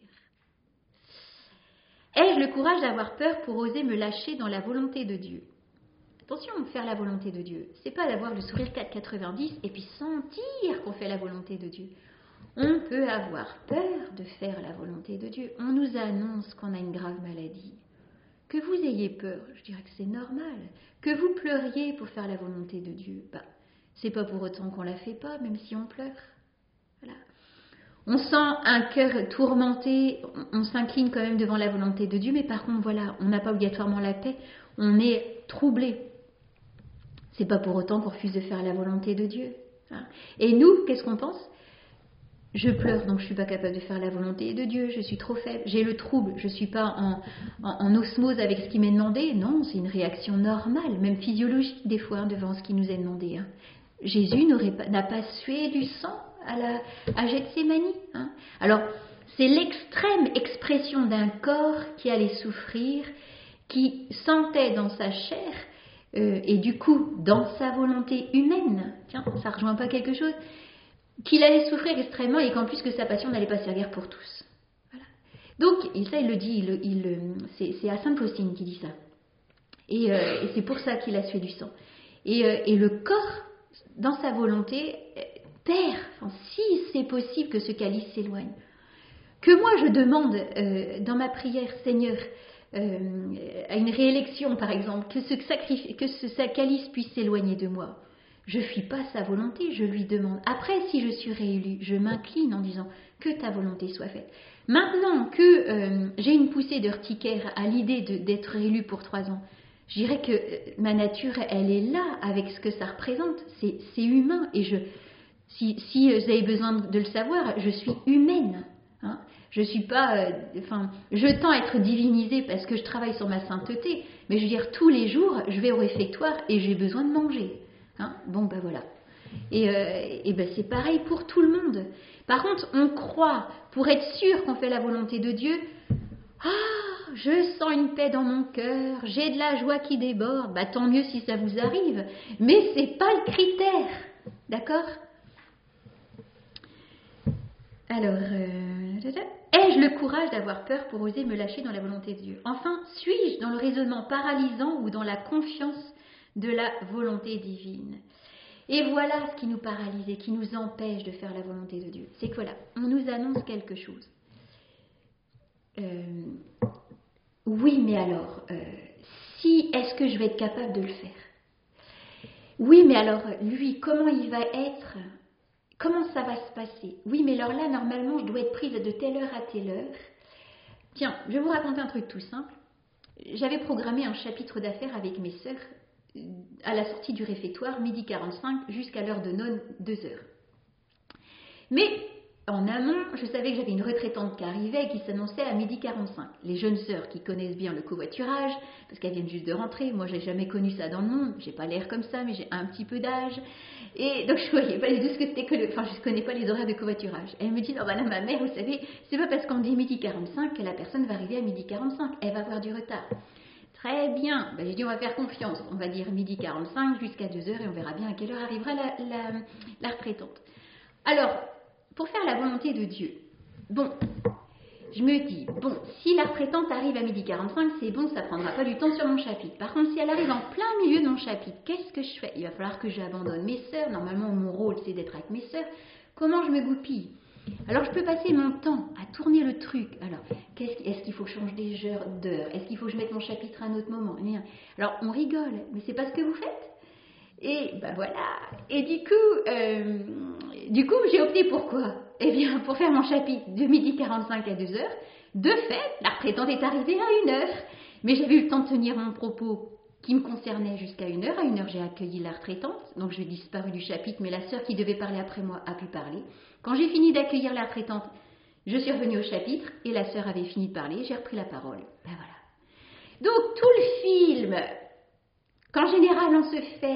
Ai-je le courage d'avoir peur pour oser me lâcher dans la volonté de Dieu? Attention, faire la volonté de Dieu, c'est pas d'avoir le sourire 4,90 et puis sentir qu'on fait la volonté de Dieu. On peut avoir peur de faire la volonté de Dieu. On nous annonce qu'on a une grave maladie. Que vous ayez peur, je dirais que c'est normal. Que vous pleuriez pour faire la volonté de Dieu, c'est pas pour autant qu'on la fait pas, même si on pleure. Voilà. On sent un cœur tourmenté, on s'incline quand même devant la volonté de Dieu, mais par contre, voilà, on n'a pas obligatoirement la paix, on est troublé. C'est pas pour autant qu'on refuse de faire la volonté de Dieu. Et nous, qu'est-ce qu'on pense? Je pleure, donc je suis pas capable de faire la volonté de Dieu, je suis trop faible, j'ai le trouble, je suis pas en osmose avec ce qui m'est demandé. Non, c'est une réaction normale, même physiologique des fois, devant ce qui nous est demandé. Jésus n'a pas sué du sang à Gethsémani. Alors, c'est l'extrême expression d'un corps qui allait souffrir, qui sentait dans sa chair, et du coup, dans sa volonté humaine, tiens, ça rejoint pas quelque chose, qu'il allait souffrir extrêmement et qu'en plus que sa passion n'allait pas servir pour tous. Voilà. Donc, et ça il le dit, c'est à Sainte Faustine qui dit ça. Et c'est pour ça qu'il a sué du sang. Et le corps, dans sa volonté, perd, si c'est possible que ce calice s'éloigne. Que moi je demande dans ma prière, Seigneur, à une réélection par exemple, que ce calice puisse s'éloigner de moi. Je ne fuis pas sa volonté, je lui demande. Après, si je suis réélue, je m'incline en disant que ta volonté soit faite. Maintenant que j'ai une poussée d'urticaire à l'idée d'être réélue pour 3 ans, je dirais que ma nature, elle est là avec ce que ça représente. C'est humain. Et si vous avez besoin de le savoir, je suis humaine. Je suis pas, je tends à être divinisée parce que je travaille sur ma sainteté. Mais je veux dire, tous les jours, je vais au réfectoire et j'ai besoin de manger. Voilà. Et c'est pareil pour tout le monde. Par contre, on croit, pour être sûr qu'on fait la volonté de Dieu, je sens une paix dans mon cœur, j'ai de la joie qui déborde, tant mieux si ça vous arrive, mais c'est pas le critère, d'accord? Alors, ai-je le courage d'avoir peur pour oser me lâcher dans la volonté de Dieu? Enfin, suis-je dans le raisonnement paralysant ou dans la confiance de la volonté divine? Et voilà ce qui nous paralyse et qui nous empêche de faire la volonté de Dieu. C'est que voilà, on nous annonce quelque chose. Oui, mais alors, est-ce que je vais être capable de le faire? Oui, mais alors, lui, comment il va être? Comment ça va se passer? Oui, mais alors là, normalement, je dois être prise de telle heure à telle heure. Tiens, je vais vous raconter un truc tout simple. J'avais programmé un chapitre d'affaires avec mes sœurs à la sortie du réfectoire, 12h45, jusqu'à l'heure de nonne, 2h. Mais en amont, je savais que j'avais une retraitante qui arrivait et qui s'annonçait à 12h45. Les jeunes sœurs qui connaissent bien le covoiturage, parce qu'elles viennent juste de rentrer, moi j'ai jamais connu ça dans le monde, j'ai pas l'air comme ça, mais j'ai un petit peu d'âge, et donc je voyais pas du tout ce que c'était je connais pas les horaires de covoiturage. Elle me dit, non voilà ma mère, vous savez, c'est pas parce qu'on dit 12h45 que la personne va arriver à 12h45, elle va avoir du retard. Très bien, j'ai dit on va faire confiance, on va dire 12h45 jusqu'à 2h et on verra bien à quelle heure arrivera la retraitante. Alors, pour faire la volonté de Dieu, je me dis, si la retraitante arrive à 12h45, c'est bon, ça ne prendra pas du temps sur mon chapitre. Par contre, si elle arrive en plein milieu de mon chapitre, qu'est-ce que je fais? Il va falloir que j'abandonne mes sœurs, normalement mon rôle c'est d'être avec mes sœurs, comment je me goupille? Alors je peux passer mon temps à tourner le truc. Alors, est-ce qu'il faut changer des heures d'heure? Est-ce qu'il faut que je mette mon chapitre à un autre moment? Alors on rigole, mais c'est pas ce que vous faites. Et voilà. Et du coup, j'ai opté pour quoi? Eh bien, pour faire mon chapitre de 12h45 à 2h. De fait, la retraitante est arrivée à 1h. Mais j'avais eu le temps de tenir mon propos qui me concernait jusqu'à 1h. À 1h, j'ai accueilli la retraitante. Donc, je disparu du chapitre, mais la sœur qui devait parler après moi a pu parler. Quand j'ai fini d'accueillir la retraitante, je suis revenue au chapitre et la sœur avait fini de parler. J'ai repris la parole. Voilà. Donc, tout le film, qu'en général, on se fait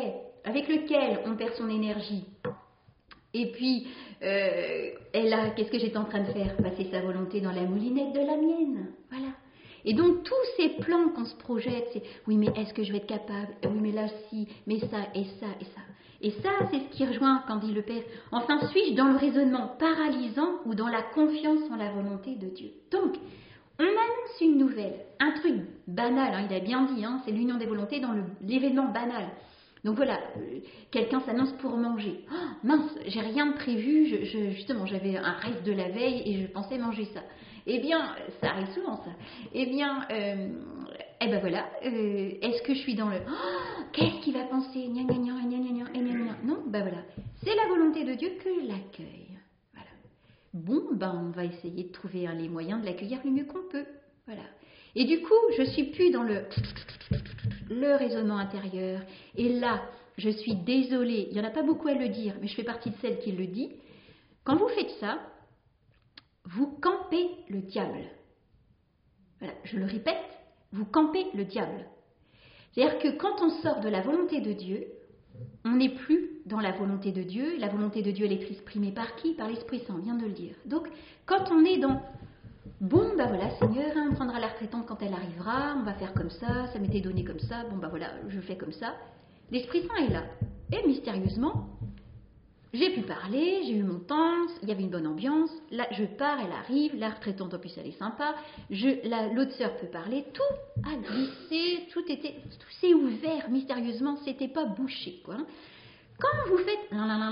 avec lequel on perd son énergie. Et puis, qu'est-ce que j'étais en train de faire? Passer sa volonté dans la moulinette de la mienne. Voilà. Et donc, tous ces plans qu'on se projette, c'est oui, mais est-ce que je vais être capable? Oui, mais là, si, mais ça, et ça, et ça. Et ça, c'est ce qui rejoint quand dit le Père. Enfin, suis-je dans le raisonnement paralysant ou dans la confiance en la volonté de Dieu? Donc, on annonce une nouvelle, un truc banal, hein, il a bien dit, hein, c'est l'union des volontés dans l'événement banal. Donc voilà, quelqu'un s'annonce pour manger. Oh, mince, j'ai rien de prévu, justement j'avais un reste de la veille et je pensais manger ça. Eh bien, ça arrive souvent ça. Eh bien, ben voilà, est-ce que je suis dans le qu'est-ce qu'il va penser? Gna gna gna gna gna gna gna gna. Non, ben voilà, c'est la volonté de Dieu que je l'accueille. Voilà. Bon, ben on va essayer de trouver les moyens de l'accueillir le mieux qu'on peut. Voilà. Et du coup, je suis plus dans le raisonnement intérieur. Et là, je suis désolée, il n'y en a pas beaucoup à le dire, mais je fais partie de celle qui le dit. Quand vous faites ça, vous campez le diable. Voilà, je le répète, vous campez le diable. C'est-à-dire que quand on sort de la volonté de Dieu, on n'est plus dans la volonté de Dieu. La volonté de Dieu, elle est exprimée par qui? Par l'Esprit Saint, on vient de le dire. Donc, quand on est dans bon, ben voilà, Seigneur, hein, on prendra la retraitante quand elle arrivera, on va faire comme ça m'était donné comme ça, bon ben voilà, je fais comme ça. L'Esprit Saint est là. Et mystérieusement, j'ai pu parler, j'ai eu mon temps, il y avait une bonne ambiance, là je pars, elle arrive, la retraitante en plus elle est sympa, l'autre sœur peut parler, tout a glissé, tout s'est ouvert mystérieusement, c'était pas bouché, quoi. Quand vous faites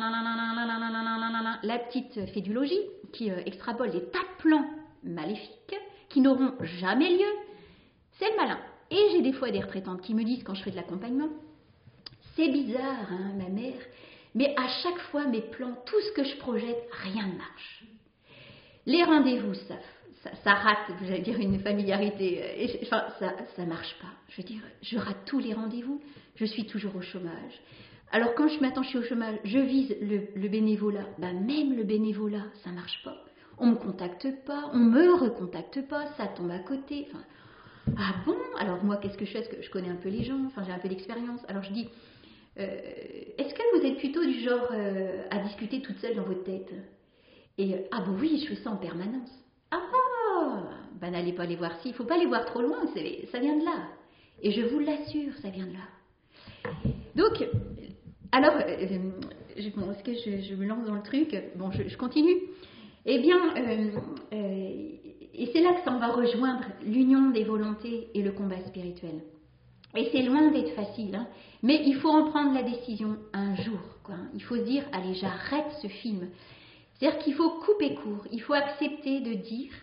la petite fédulogie qui extrapole des tas de plans maléfiques qui n'auront jamais lieu, c'est le malin. Et j'ai des fois des retraitantes qui me disent quand je fais de l'accompagnement, c'est bizarre, hein, ma mère, mais à chaque fois mes plans, tout ce que je projette, rien ne marche. Les rendez-vous, ça rate, j'allais dire une familiarité, enfin ça marche pas. Je veux dire, je rate tous les rendez-vous, je suis toujours au chômage. Alors quand je suis au chômage, je vise le bénévolat, même le bénévolat, ça marche pas. On me contacte pas, on me recontacte pas, ça tombe à côté. Enfin, ah bon? Alors moi, qu'est-ce que je fais? Parce que je connais un peu les gens, enfin j'ai un peu d'expérience. Alors je dis, est-ce que vous êtes plutôt du genre à discuter toute seule dans votre tête? Et ah bon oui, je fais ça en permanence. N'allez pas les voir. Il faut pas les voir trop loin, ça vient de là. Et je vous l'assure, ça vient de là. Donc, alors, est-ce que je me lance dans le truc? Bon, je continue. Eh bien, et c'est là que ça va rejoindre l'union des volontés et le combat spirituel. Et c'est loin d'être facile, hein, mais il faut en prendre la décision un jour, quoi. Il faut se dire, allez, j'arrête ce film. C'est-à-dire qu'il faut couper court, il faut accepter de dire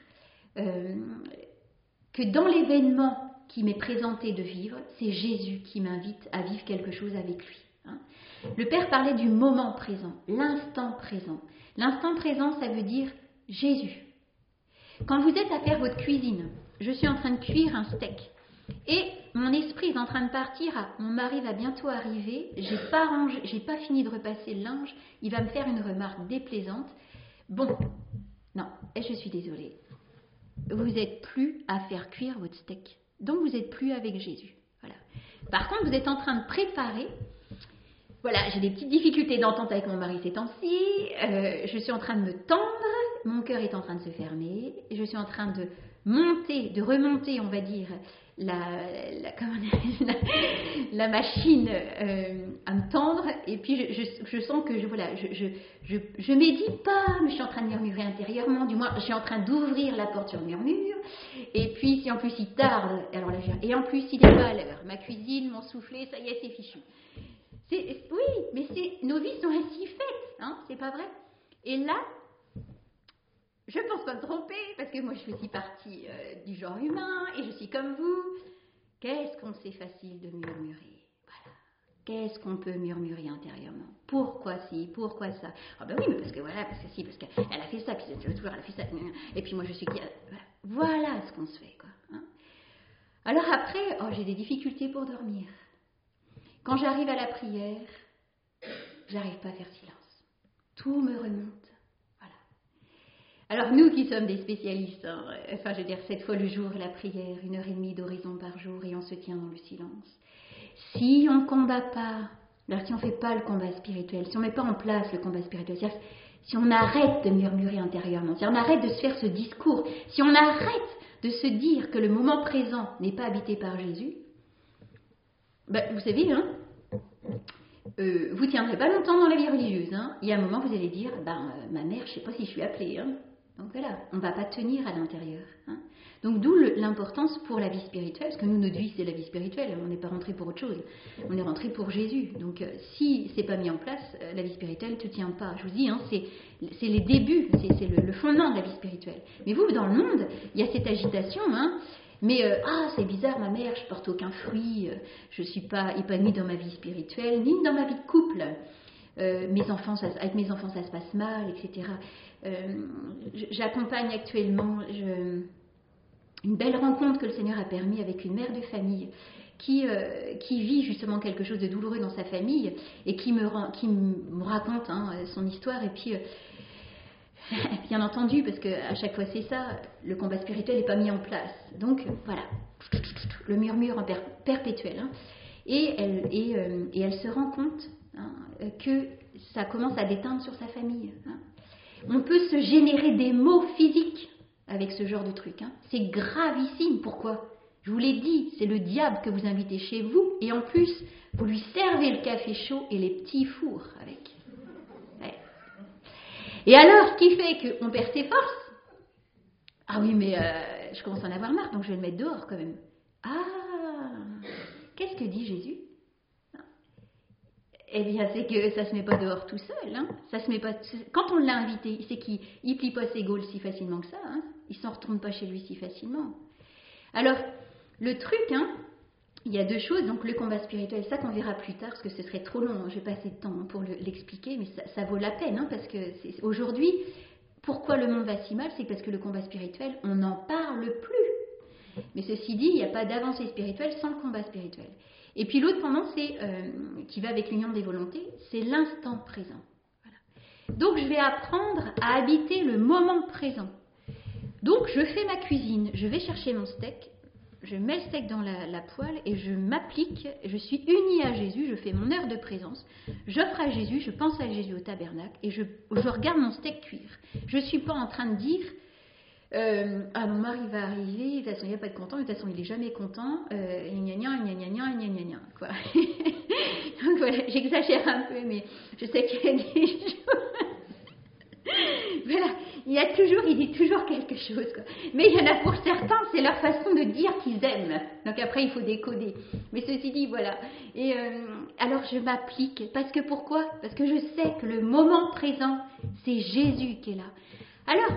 que dans l'événement qui m'est présenté de vivre, c'est Jésus qui m'invite à vivre quelque chose avec lui. Hein. Le Père parlait du moment présent, l'instant présent. L'instant présent, ça veut dire Jésus. Quand vous êtes à faire votre cuisine, je suis en train de cuire un steak et mon esprit est en train de partir mon mari va bientôt arriver, j'ai pas fini de repasser le linge, il va me faire une remarque déplaisante. Bon, non, je suis désolée. Vous n'êtes plus à faire cuire votre steak. Donc vous n'êtes plus avec Jésus. Voilà. Par contre, vous êtes en train de préparer. Voilà, j'ai des petites difficultés d'entente avec mon mari ces temps-ci. Je suis en train de me tendre. Mon cœur est en train de se fermer. Je suis en train de remonter, on va dire, la machine à me tendre. Et puis je sens que je médite pas, mais je suis en train de murmurer intérieurement. Du moins, je suis en train d'ouvrir la porte sur le murmure. Et puis, si en plus il tarde, alors là, et en plus il n'est pas à l'heure. Ma cuisine, mon soufflé, ça y est, c'est fichu. Oui, mais nos vies sont ainsi faites, hein, c'est pas vrai. Et là, je pense pas me tromper, parce que moi je fais aussi partie du genre humain, et je suis comme vous. Qu'est-ce qu'on sait facile de murmurer? Voilà. Qu'est-ce qu'on peut murmurer intérieurement? Pourquoi si? Pourquoi ça? Ah ben oui, mais parce que si, parce qu'elle a fait ça, puis toujours elle a fait ça, et puis moi je suis qui? Voilà ce qu'on se fait, quoi. Hein. Alors après, j'ai des difficultés pour dormir. Quand j'arrive à la prière, j'arrive pas à faire silence. Tout me remonte. Voilà. Alors nous qui sommes des spécialistes, je veux dire 7 fois le jour la prière, 1h30 d'oraison par jour et on se tient dans le silence. Si on ne combat pas Alors si on ne fait pas le combat spirituel, si on ne met pas en place le combat spirituel, c'est-à-dire si on arrête de murmurer intérieurement, si on arrête de se faire ce discours, si on arrête de se dire que le moment présent n'est pas habité par Jésus, ben, vous savez, hein, vous ne tiendrez pas longtemps dans la vie religieuse. Hein. Il y a un moment, vous allez dire, ma mère, je ne sais pas si je suis appelée. Hein. Donc voilà, on ne va pas tenir à l'intérieur. Hein. Donc d'où l'importance pour la vie spirituelle, parce que nous, notre vie, c'est la vie spirituelle. On n'est pas rentré pour autre chose. On est rentré pour Jésus. Donc si ce n'est pas mis en place, la vie spirituelle ne tient pas. Je vous dis, hein, c'est les débuts, c'est le fondement de la vie spirituelle. Mais vous, dans le monde, il y a cette agitation, hein. Mais c'est bizarre, ma mère, je porte aucun fruit, je ne suis pas épanouie dans ma vie spirituelle, ni dans ma vie de couple. Avec mes enfants, ça se passe mal, etc. J'accompagne actuellement une belle rencontre que le Seigneur a permis avec une mère de famille qui vit justement quelque chose de douloureux dans sa famille et qui me raconte son histoire. Et puis, bien entendu, parce qu'à chaque fois c'est ça, le combat spirituel n'est pas mis en place. Donc voilà, le murmure perpétuel. Hein. Et elle se rend compte que ça commence à déteindre sur sa famille. Hein. On peut se générer des maux physiques avec ce genre de truc. Hein. C'est gravissime. Pourquoi ? Je vous l'ai dit, c'est le diable que vous invitez chez vous, et en plus, vous lui servez le café chaud et les petits fours avec. Ouais. Et alors, ce qui fait qu'on perd ses forces. Ah oui, mais je commence à en avoir marre, donc je vais le mettre dehors quand même. Ah, qu'est-ce que dit Jésus ? Eh bien, c'est que ça ne se met pas dehors tout seul. Hein. Ça se met pas. Quand on l'a invité, c'est qu'il ne plie pas ses gaules si facilement que ça. Hein. Il ne s'en retourne pas chez lui si facilement. Alors, le truc, hein, il y a deux choses. Donc, le combat spirituel, ça qu'on verra plus tard, parce que ce serait trop long. Hein, je vais pas assez de temps pour l'expliquer, mais ça vaut la peine. Hein, parce que aujourd'hui, pourquoi le monde va si mal ? C'est parce que le combat spirituel, on n'en parle plus. Mais ceci dit, il n'y a pas d'avancée spirituelle sans le combat spirituel. Et puis l'autre pendant, qui va avec l'union des volontés, c'est l'instant présent. Voilà. Donc je vais apprendre à habiter le moment présent. Donc je fais ma cuisine, je vais chercher mon steak, je mets le steak dans la poêle et je m'applique, je suis unie à Jésus, je fais mon heure de présence, j'offre à Jésus, je pense à Jésus au tabernacle et je regarde mon steak cuire. Je ne suis pas en train de dire... mon mari va arriver, de toute façon il n'y a pas de content, de toute façon il n'est jamais content, gna gna gna, quoi. Donc voilà, j'exagère un peu, mais je sais qu'il y a des choses. Voilà, il dit toujours quelque chose, quoi. Mais il y en a pour certains, c'est leur façon de dire qu'ils aiment. Donc après il faut décoder. Mais ceci dit, voilà. Et alors je m'applique, parce que pourquoi ? Parce que je sais que le moment présent, c'est Jésus qui est là. Alors,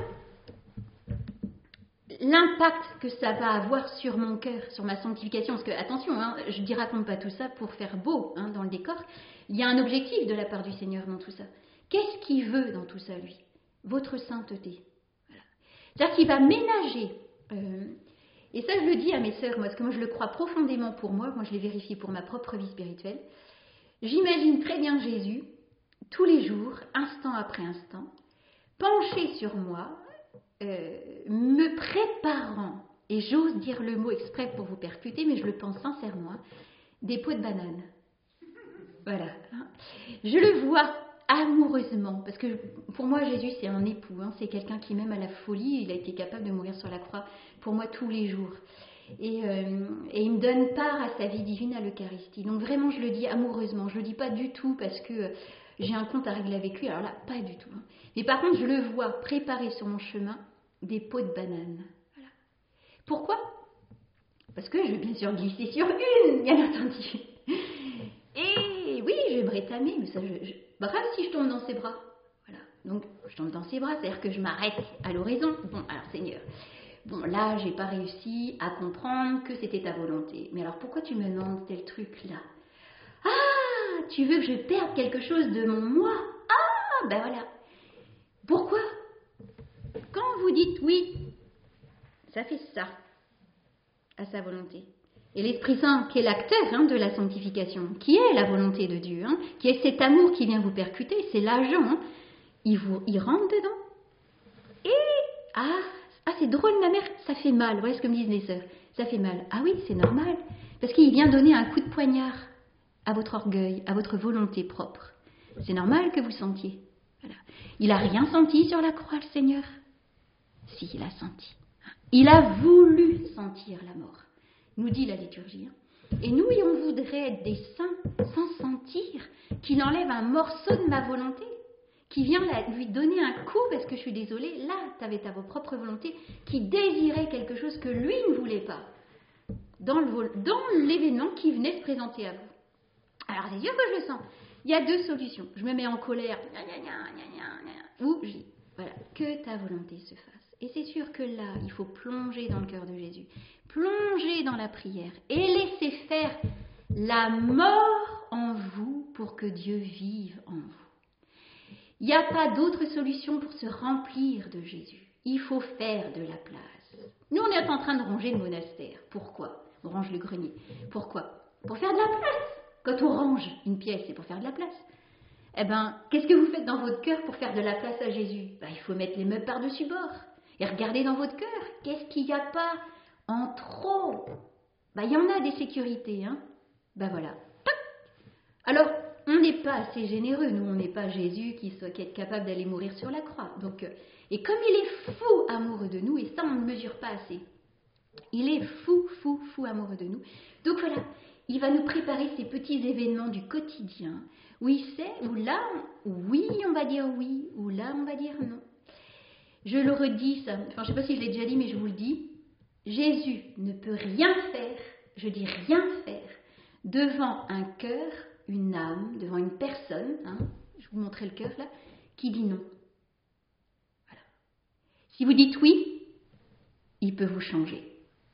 l'impact que ça va avoir sur mon cœur, sur ma sanctification, parce que, attention, hein, je ne raconte pas tout ça pour faire beau dans le décor, il y a un objectif de la part du Seigneur dans tout ça. Qu'est-ce qu'il veut dans tout ça, lui ? Votre sainteté. Voilà. C'est-à-dire qu'il va ménager, et ça je le dis à mes sœurs, moi, parce que moi je le crois profondément pour moi je l'ai vérifié pour ma propre vie spirituelle, j'imagine très bien Jésus, tous les jours, instant après instant, penché sur moi, me préparant, et j'ose dire le mot exprès pour vous percuter, mais je le pense sincèrement, des pots de banane. Voilà. Je le vois amoureusement, parce que pour moi Jésus c'est un époux, hein, c'est quelqu'un qui m'aime à la folie, il a été capable de mourir sur la croix pour moi tous les jours. Et il me donne part à sa vie divine à l'Eucharistie. Donc vraiment je le dis amoureusement, je le dis pas du tout parce que j'ai un compte à régler avec lui, alors là pas du tout. Hein. Mais par contre je le vois préparer sur mon chemin des pots de banane. Voilà. Pourquoi ? Parce que je vais bien sûr glisser sur une, bien entendu. Et oui, je vais brétamer, mais ça, bref, si je tombe dans ses bras. Voilà. Donc, je tombe dans ses bras, c'est-à-dire que je m'arrête à l'horizon. Bon, alors Seigneur, bon, là, j'ai pas réussi à comprendre que c'était ta volonté. Mais alors, pourquoi tu me demandes tel truc-là ? Ah, tu veux que je perde quelque chose de mon moi ? Ah, ben voilà. Pourquoi ? Quand vous dites oui, ça fait ça, à sa volonté. Et l'Esprit Saint, qui est l'acteur de la sanctification, qui est la volonté de Dieu, qui est cet amour qui vient vous percuter, c'est l'agent, il rentre dedans. Et, c'est drôle, ma mère, ça fait mal. Vous voyez ce que me disent les sœurs ? Ça fait mal. Ah oui, c'est normal, parce qu'il vient donner un coup de poignard. à votre orgueil, à votre volonté propre. C'est normal que vous sentiez. Voilà. Il n'a rien senti sur la croix, le Seigneur. Si, il a senti. Il a voulu sentir la mort, nous dit la liturgie. Et nous, on voudrait être des saints sans sentir qu'il enlève un morceau de ma volonté, qui vient lui donner un coup, parce que je suis désolée, là, tu avais ta propre volonté, qui désirait quelque chose que lui ne voulait pas, dans l'événement qui venait se présenter à vous. Alors, c'est sûr que je le sens. Il y a deux solutions. Je me mets en colère, ou je dis, voilà, que ta volonté se fasse. Et c'est sûr que là, il faut plonger dans le cœur de Jésus, plonger dans la prière et laisser faire la mort en vous pour que Dieu vive en vous. Il n'y a pas d'autre solution pour se remplir de Jésus. Il faut faire de la place. Nous, on est en train de ranger le monastère. Pourquoi ? On range le grenier. Pourquoi ? Pour faire de la place. Quand on range une pièce, c'est pour faire de la place. Eh bien, qu'est-ce que vous faites dans votre cœur pour faire de la place à Jésus ? Il faut mettre les meubles par-dessus bord. Et regardez dans votre cœur, qu'est-ce qu'il n'y a pas en trop ? Il y en a des sécurités, hein ? Voilà. Tac ! Alors, on n'est pas assez généreux, nous, on n'est pas Jésus qui est capable d'aller mourir sur la croix. Donc, et comme il est fou amoureux de nous, et ça on ne mesure pas assez, il est fou amoureux de nous. Donc voilà, il va nous préparer ces petits événements du quotidien, où il sait, où là, oui, on va dire oui, où là, on va dire non. Je le redis, ça, je ne sais pas si je l'ai déjà dit, mais je vous le dis, Jésus ne peut rien faire, je dis rien faire, devant un cœur, une âme, devant une personne, je vous montrais le cœur là, qui dit non. Voilà. Si vous dites oui, il peut vous changer.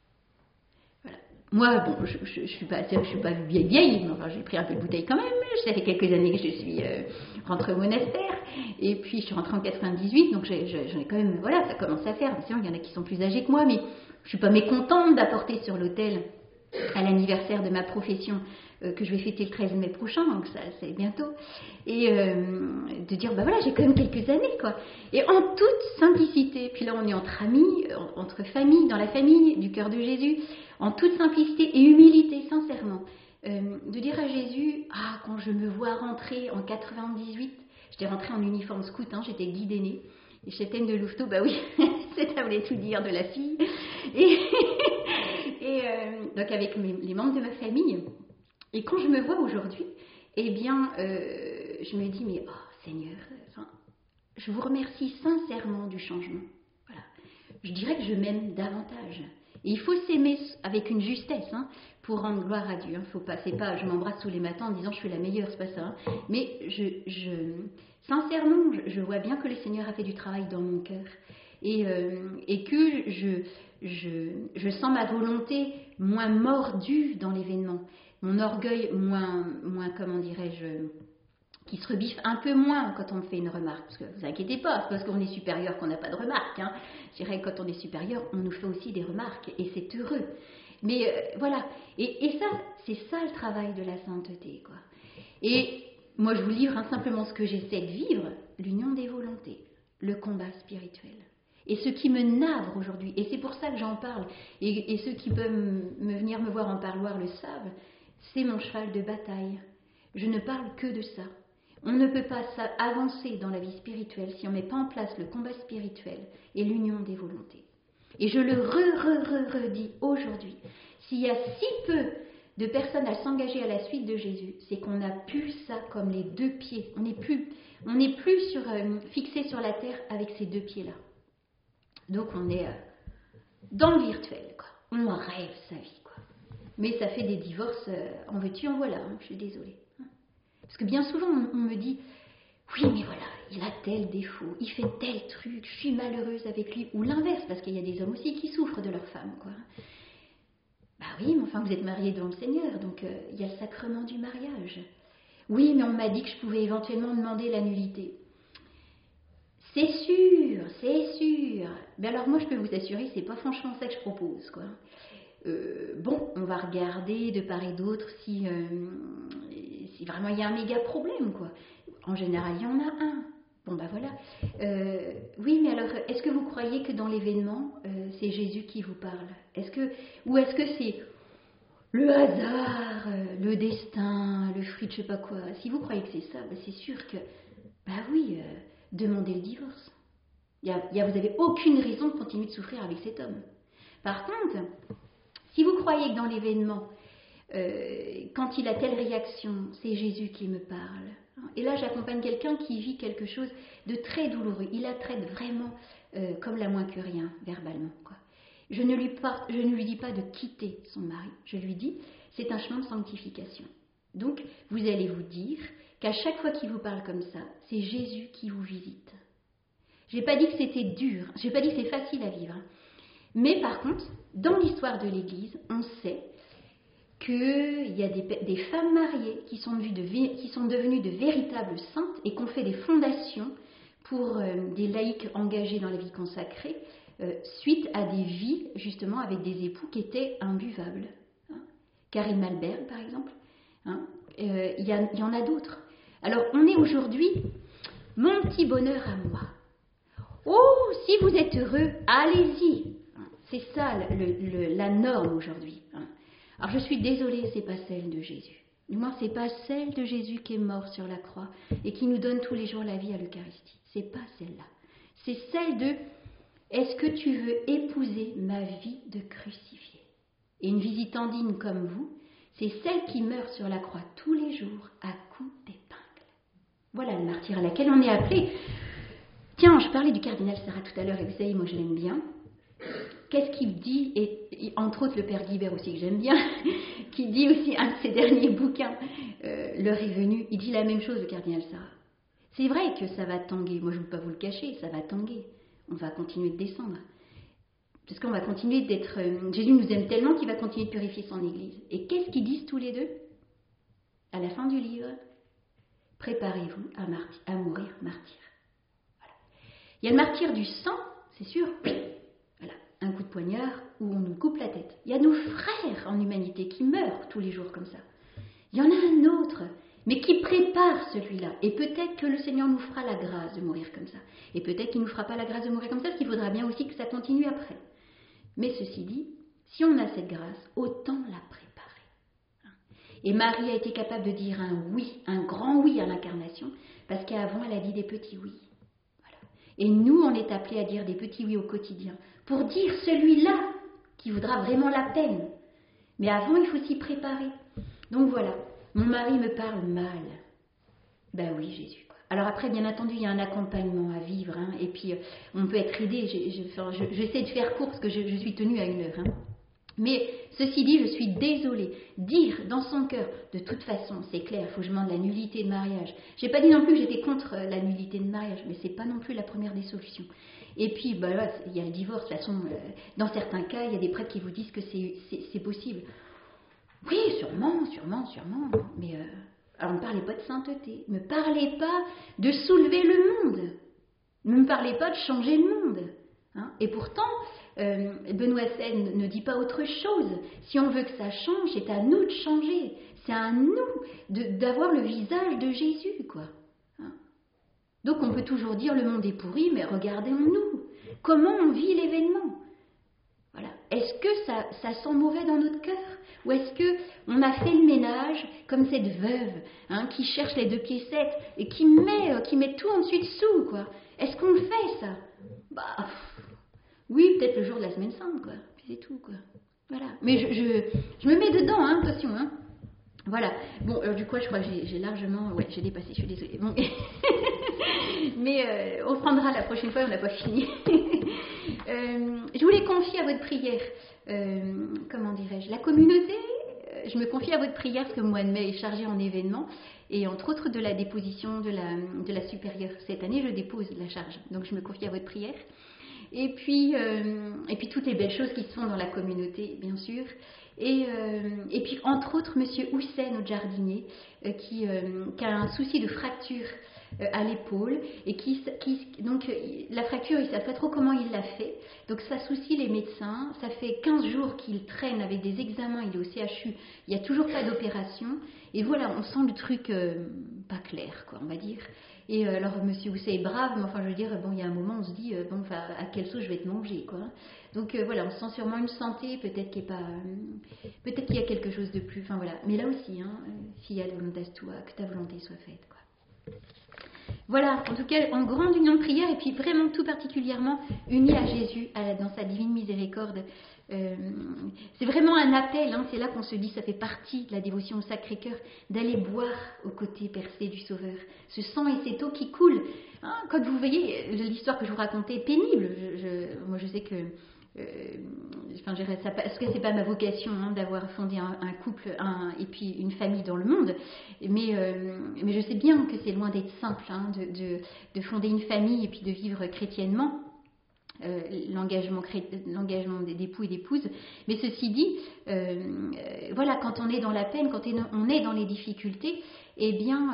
Voilà. Moi, bon, je suis pas vieille, mais enfin, j'ai pris un peu de bouteille quand même. Ça fait quelques années que je suis rentrée au monastère, et puis je suis rentrée en 98, donc j'en ai quand même, voilà, ça commence à faire. Sinon, il y en a qui sont plus âgés que moi, mais je suis pas mécontente d'apporter sur l'autel à l'anniversaire de ma profession que je vais fêter le 13 mai prochain, donc ça c'est bientôt, et de dire voilà, j'ai quand même quelques années quoi, et en toute simplicité, puis là on est entre amis, entre famille, dans la famille du cœur de Jésus, en toute simplicité et humilité, sincèrement, de dire à Jésus, quand je me vois rentrer en 98, j'étais rentrée en uniforme scout, j'étais guide aînée, et châtaigne de Louveteau, oui, ça voulait tout dire de la fille, et donc avec les membres de ma famille. Et quand je me vois aujourd'hui, eh bien, je me dis, mais Seigneur, je vous remercie sincèrement du changement. Voilà. Je dirais que je m'aime davantage. Et il faut s'aimer avec une justesse pour rendre gloire à Dieu. Faut pas, c'est pas, je m'embrasse tous les matins en disant je suis la meilleure, c'est pas ça. Mais sincèrement, je vois bien que le Seigneur a fait du travail dans mon cœur. Et que je sens ma volonté moins mordue dans l'événement. Mon orgueil moins, comment dirais-je, qui se rebiffe un peu moins quand on me fait une remarque. Parce que vous inquiétez pas, c'est parce qu'on est supérieur qu'on n'a pas de remarques. Je dirais que quand on est supérieur, on nous fait aussi des remarques et c'est heureux. Mais voilà, et ça, c'est ça le travail de la sainteté, quoi. Et moi, je vous livre simplement ce que j'essaie de vivre, l'union des volontés, le combat spirituel. Et ce qui me navre aujourd'hui, et c'est pour ça que j'en parle, et ceux qui peuvent venir me voir en parloir le savent, c'est mon cheval de bataille. Je ne parle que de ça. On ne peut pas avancer dans la vie spirituelle si on ne met pas en place le combat spirituel et l'union des volontés. Et je le redis aujourd'hui, s'il y a si peu de personnes à s'engager à la suite de Jésus, c'est qu'on n'a plus ça comme les deux pieds. On n'est plus fixé sur la terre avec ces deux pieds-là. Donc on est dans le virtuel, quoi. On rêve sa vie, quoi. Mais ça fait des divorces, en veux-tu, en voilà, je suis désolée. Parce que bien souvent, on me dit, oui, mais voilà, il a tel défaut, il fait tel truc, je suis malheureuse avec lui. Ou l'inverse, parce qu'il y a des hommes aussi qui souffrent de leur femme, quoi. Oui, mais enfin, vous êtes mariés devant le Seigneur, donc il y a le sacrement du mariage. Oui, mais on m'a dit que je pouvais éventuellement demander la nullité. C'est sûr. Mais alors moi, je peux vous assurer, c'est pas franchement ça que je propose, quoi. On va regarder de part et d'autre si vraiment il y a un méga problème, quoi. En général, il y en a un. Voilà. Oui, mais alors, est-ce que vous croyez que dans l'événement, c'est Jésus qui vous parle ? Ou est-ce que c'est le hasard, le destin, le fruit de je sais pas quoi. Si vous croyez que c'est ça, c'est sûr que, oui, demandez le divorce. Vous n'avez aucune raison de continuer de souffrir avec cet homme. Par contre, si vous croyez que dans l'événement, quand il a telle réaction, c'est Jésus qui me parle. Et là, j'accompagne quelqu'un qui vit quelque chose de très douloureux. Il la traite vraiment comme la moins que rien, verbalement, quoi. Je ne lui dis pas de quitter son mari. Je lui dis, c'est un chemin de sanctification. Donc, vous allez vous dire qu'à chaque fois qu'il vous parle comme ça, c'est Jésus qui vous visite. Je n'ai pas dit que c'était dur, je n'ai pas dit que c'est facile à vivre. Mais par contre, dans l'histoire de l'Église, on sait qu'il y a des femmes mariées qui sont devenues de véritables saintes et qu'on fait des fondations pour des laïcs engagés dans la vie consacrée, suite à des vies, justement, avec des époux qui étaient imbuvables. Karine Malberg, par exemple. Il y en a d'autres. Alors, on est aujourd'hui, mon petit bonheur à moi. Oh, si vous êtes heureux, allez-y. C'est ça la norme aujourd'hui. Alors, je suis désolée, c'est pas celle de Jésus. Du moins, c'est pas celle de Jésus qui est mort sur la croix et qui nous donne tous les jours la vie à l'Eucharistie. C'est pas celle-là. C'est celle de est-ce que tu veux épouser ma vie de crucifié? Et une visitandine comme vous, c'est celle qui meurt sur la croix tous les jours à coups d'épingle. Voilà le martyr à laquelle on est appelé. Tiens, je parlais du cardinal Sarah tout à l'heure, et vous savez, moi je l'aime bien. Qu'est-ce qu'il dit, et entre autres le père Guibert aussi que j'aime bien, qui dit aussi un de ses derniers bouquins, L'heure est venue, il dit la même chose, le cardinal Sarah. C'est vrai que ça va tanguer, moi je ne veux pas vous le cacher, ça va tanguer. On va continuer de descendre. Parce qu'on va continuer d'être... Jésus nous aime tellement qu'il va continuer de purifier son Église. Et qu'est-ce qu'ils disent tous les deux? À la fin du livre, préparez-vous à mourir martyr. Voilà. Il y a le martyr du sang, c'est sûr. Voilà, un coup de poignard où on nous coupe la tête. Il y a nos frères en humanité qui meurent tous les jours comme ça. Il y en a un autre, mais qui prépare celui-là. Et peut-être que le Seigneur nous fera la grâce de mourir comme ça. Et peut-être qu'il ne nous fera pas la grâce de mourir comme ça, parce qu'il faudra bien aussi que ça continue après. Mais ceci dit, si on a cette grâce, autant la préparer. Et Marie a été capable de dire un oui, un grand oui à l'incarnation, parce qu'avant elle a dit des petits oui. Voilà. Et nous, on est appelés à dire des petits oui au quotidien, pour dire celui-là qui vaudra vraiment la peine. Mais avant, il faut s'y préparer. Donc voilà. Mon mari me parle mal. Ben oui, Jésus. Quoi. Alors après, bien entendu, il y a un accompagnement à vivre. Et puis, on peut être aidé. J'essaie de faire court parce que je suis tenue à 1 heure. Mais ceci dit, je suis désolée. Dire dans son cœur, de toute façon, c'est clair, il faut que je demande la nullité de mariage. Je n'ai pas dit non plus que j'étais contre la nullité de mariage, mais ce n'est pas non plus la première des solutions. Et puis, là, il y a le divorce. De toute façon, dans certains cas, il y a des prêtres qui vous disent que c'est possible. Oui, sûrement, mais alors ne parlez pas de sainteté, ne parlez pas de soulever le monde, ne me parlez pas de changer le monde. Et pourtant, Benoît XVI ne dit pas autre chose. Si on veut que ça change, c'est à nous de changer, c'est à nous d'avoir le visage de Jésus, quoi. Donc on peut toujours dire le monde est pourri, mais regardons-nous, comment on vit l'événement. Voilà. Est-ce que ça sent mauvais dans notre cœur? Ou est-ce qu'on a fait le ménage comme cette veuve qui cherche les 2 piécettes et qui met tout en dessus-dessous, quoi? Est-ce qu'on le fait, ça? Oui, peut-être le jour de la semaine sainte, quoi. Puis c'est tout, quoi. Voilà. Mais je me mets dedans, attention, Voilà. Bon, alors du coup, je crois que j'ai largement... Ouais, j'ai dépassé, je suis désolée. Bon. Mais on prendra la prochaine fois, on n'a pas fini. Je voulais confier à votre prière, comment dirais-je, la communauté. Je me confie à votre prière parce que le mois de mai est chargé en événements. Et entre autres de la déposition de la supérieure. Cette année, je dépose la charge. Donc, je me confie à votre prière. Et puis toutes les belles choses qui se font dans la communauté, bien sûr. Et puis, entre autres, Monsieur Housset, notre jardinier, qui a un souci de fracture à l'épaule et donc la fracture, ils ne savent pas trop comment il l'a fait. Donc ça soucie les médecins. Ça fait 15 jours qu'il traîne avec des examens, il est au CHU, il n'y a toujours pas d'opération. Et voilà, on sent le truc pas clair, quoi, on va dire. Et alors Monsieur Housset est brave, mais enfin je veux dire, bon, il y a un moment on se dit, bon, enfin, à quelle sauce je vais te manger, quoi. Donc voilà, on sent sûrement une santé, peut-être qu'il y a quelque chose de plus, enfin voilà. Mais là aussi, hein, Fia voluntas tua, que ta volonté soit faite, quoi. Voilà, en tout cas, en grande union de prière, et puis vraiment tout particulièrement unis à Jésus, dans sa divine miséricorde. C'est vraiment un appel, hein, c'est là qu'on se dit, ça fait partie de la dévotion au Sacré-Cœur, d'aller boire aux côtés percés du Sauveur, ce sang et cette eau qui coulent. Hein, quand vous voyez, l'histoire que je vous racontais est pénible, moi je sais que, parce que c'est pas ma vocation, hein, d'avoir fondé un couple et puis une famille dans le monde, mais je sais bien que c'est loin d'être simple, hein, de fonder une famille et puis de vivre chrétiennement. L'engagement d'époux et d'épouses. Mais ceci dit, voilà, quand on est dans la peine, quand on est dans les difficultés, eh bien,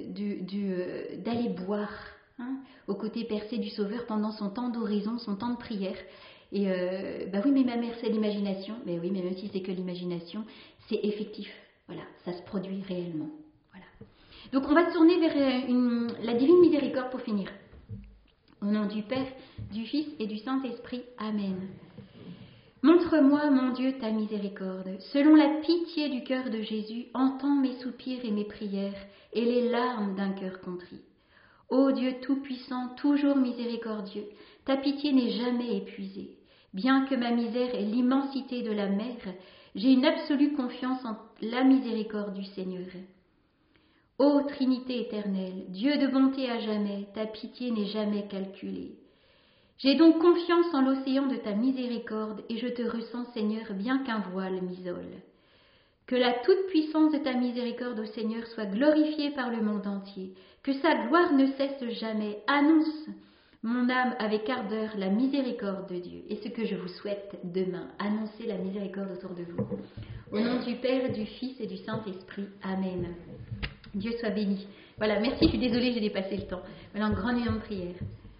d'aller boire, hein, aux côtés percés du Sauveur pendant son temps d'oraison, son temps de prière. Et bah oui, mais ma mère, c'est l'imagination. Mais oui, mais même si c'est que l'imagination, c'est effectif. Voilà, ça se produit réellement. Voilà. Donc, on va se tourner vers la divine miséricorde pour finir. Au nom du Père, du Fils et du Saint-Esprit. Amen. Montre-moi, mon Dieu, ta miséricorde. Selon la pitié du cœur de Jésus, entends mes soupirs et mes prières et les larmes d'un cœur contrit. Ô Dieu tout-puissant, toujours miséricordieux, ta pitié n'est jamais épuisée. Bien que ma misère ait l'immensité de la mer, j'ai une absolue confiance en la miséricorde du Seigneur. Ô Trinité éternelle, Dieu de bonté à jamais, ta pitié n'est jamais calculée. J'ai donc confiance en l'océan de ta miséricorde et je te ressens, Seigneur, bien qu'un voile m'isole. Que la toute-puissance de ta miséricorde, ô Seigneur, soit glorifiée par le monde entier, que sa gloire ne cesse jamais. Annonce, mon âme, avec ardeur, la miséricorde de Dieu. Et ce que je vous souhaite demain, annoncer la miséricorde autour de vous. Au nom du Père, du Fils et du Saint-Esprit. Amen. Dieu soit béni. Voilà, merci, je suis désolée, j'ai dépassé le temps. Voilà, en grande union de prière.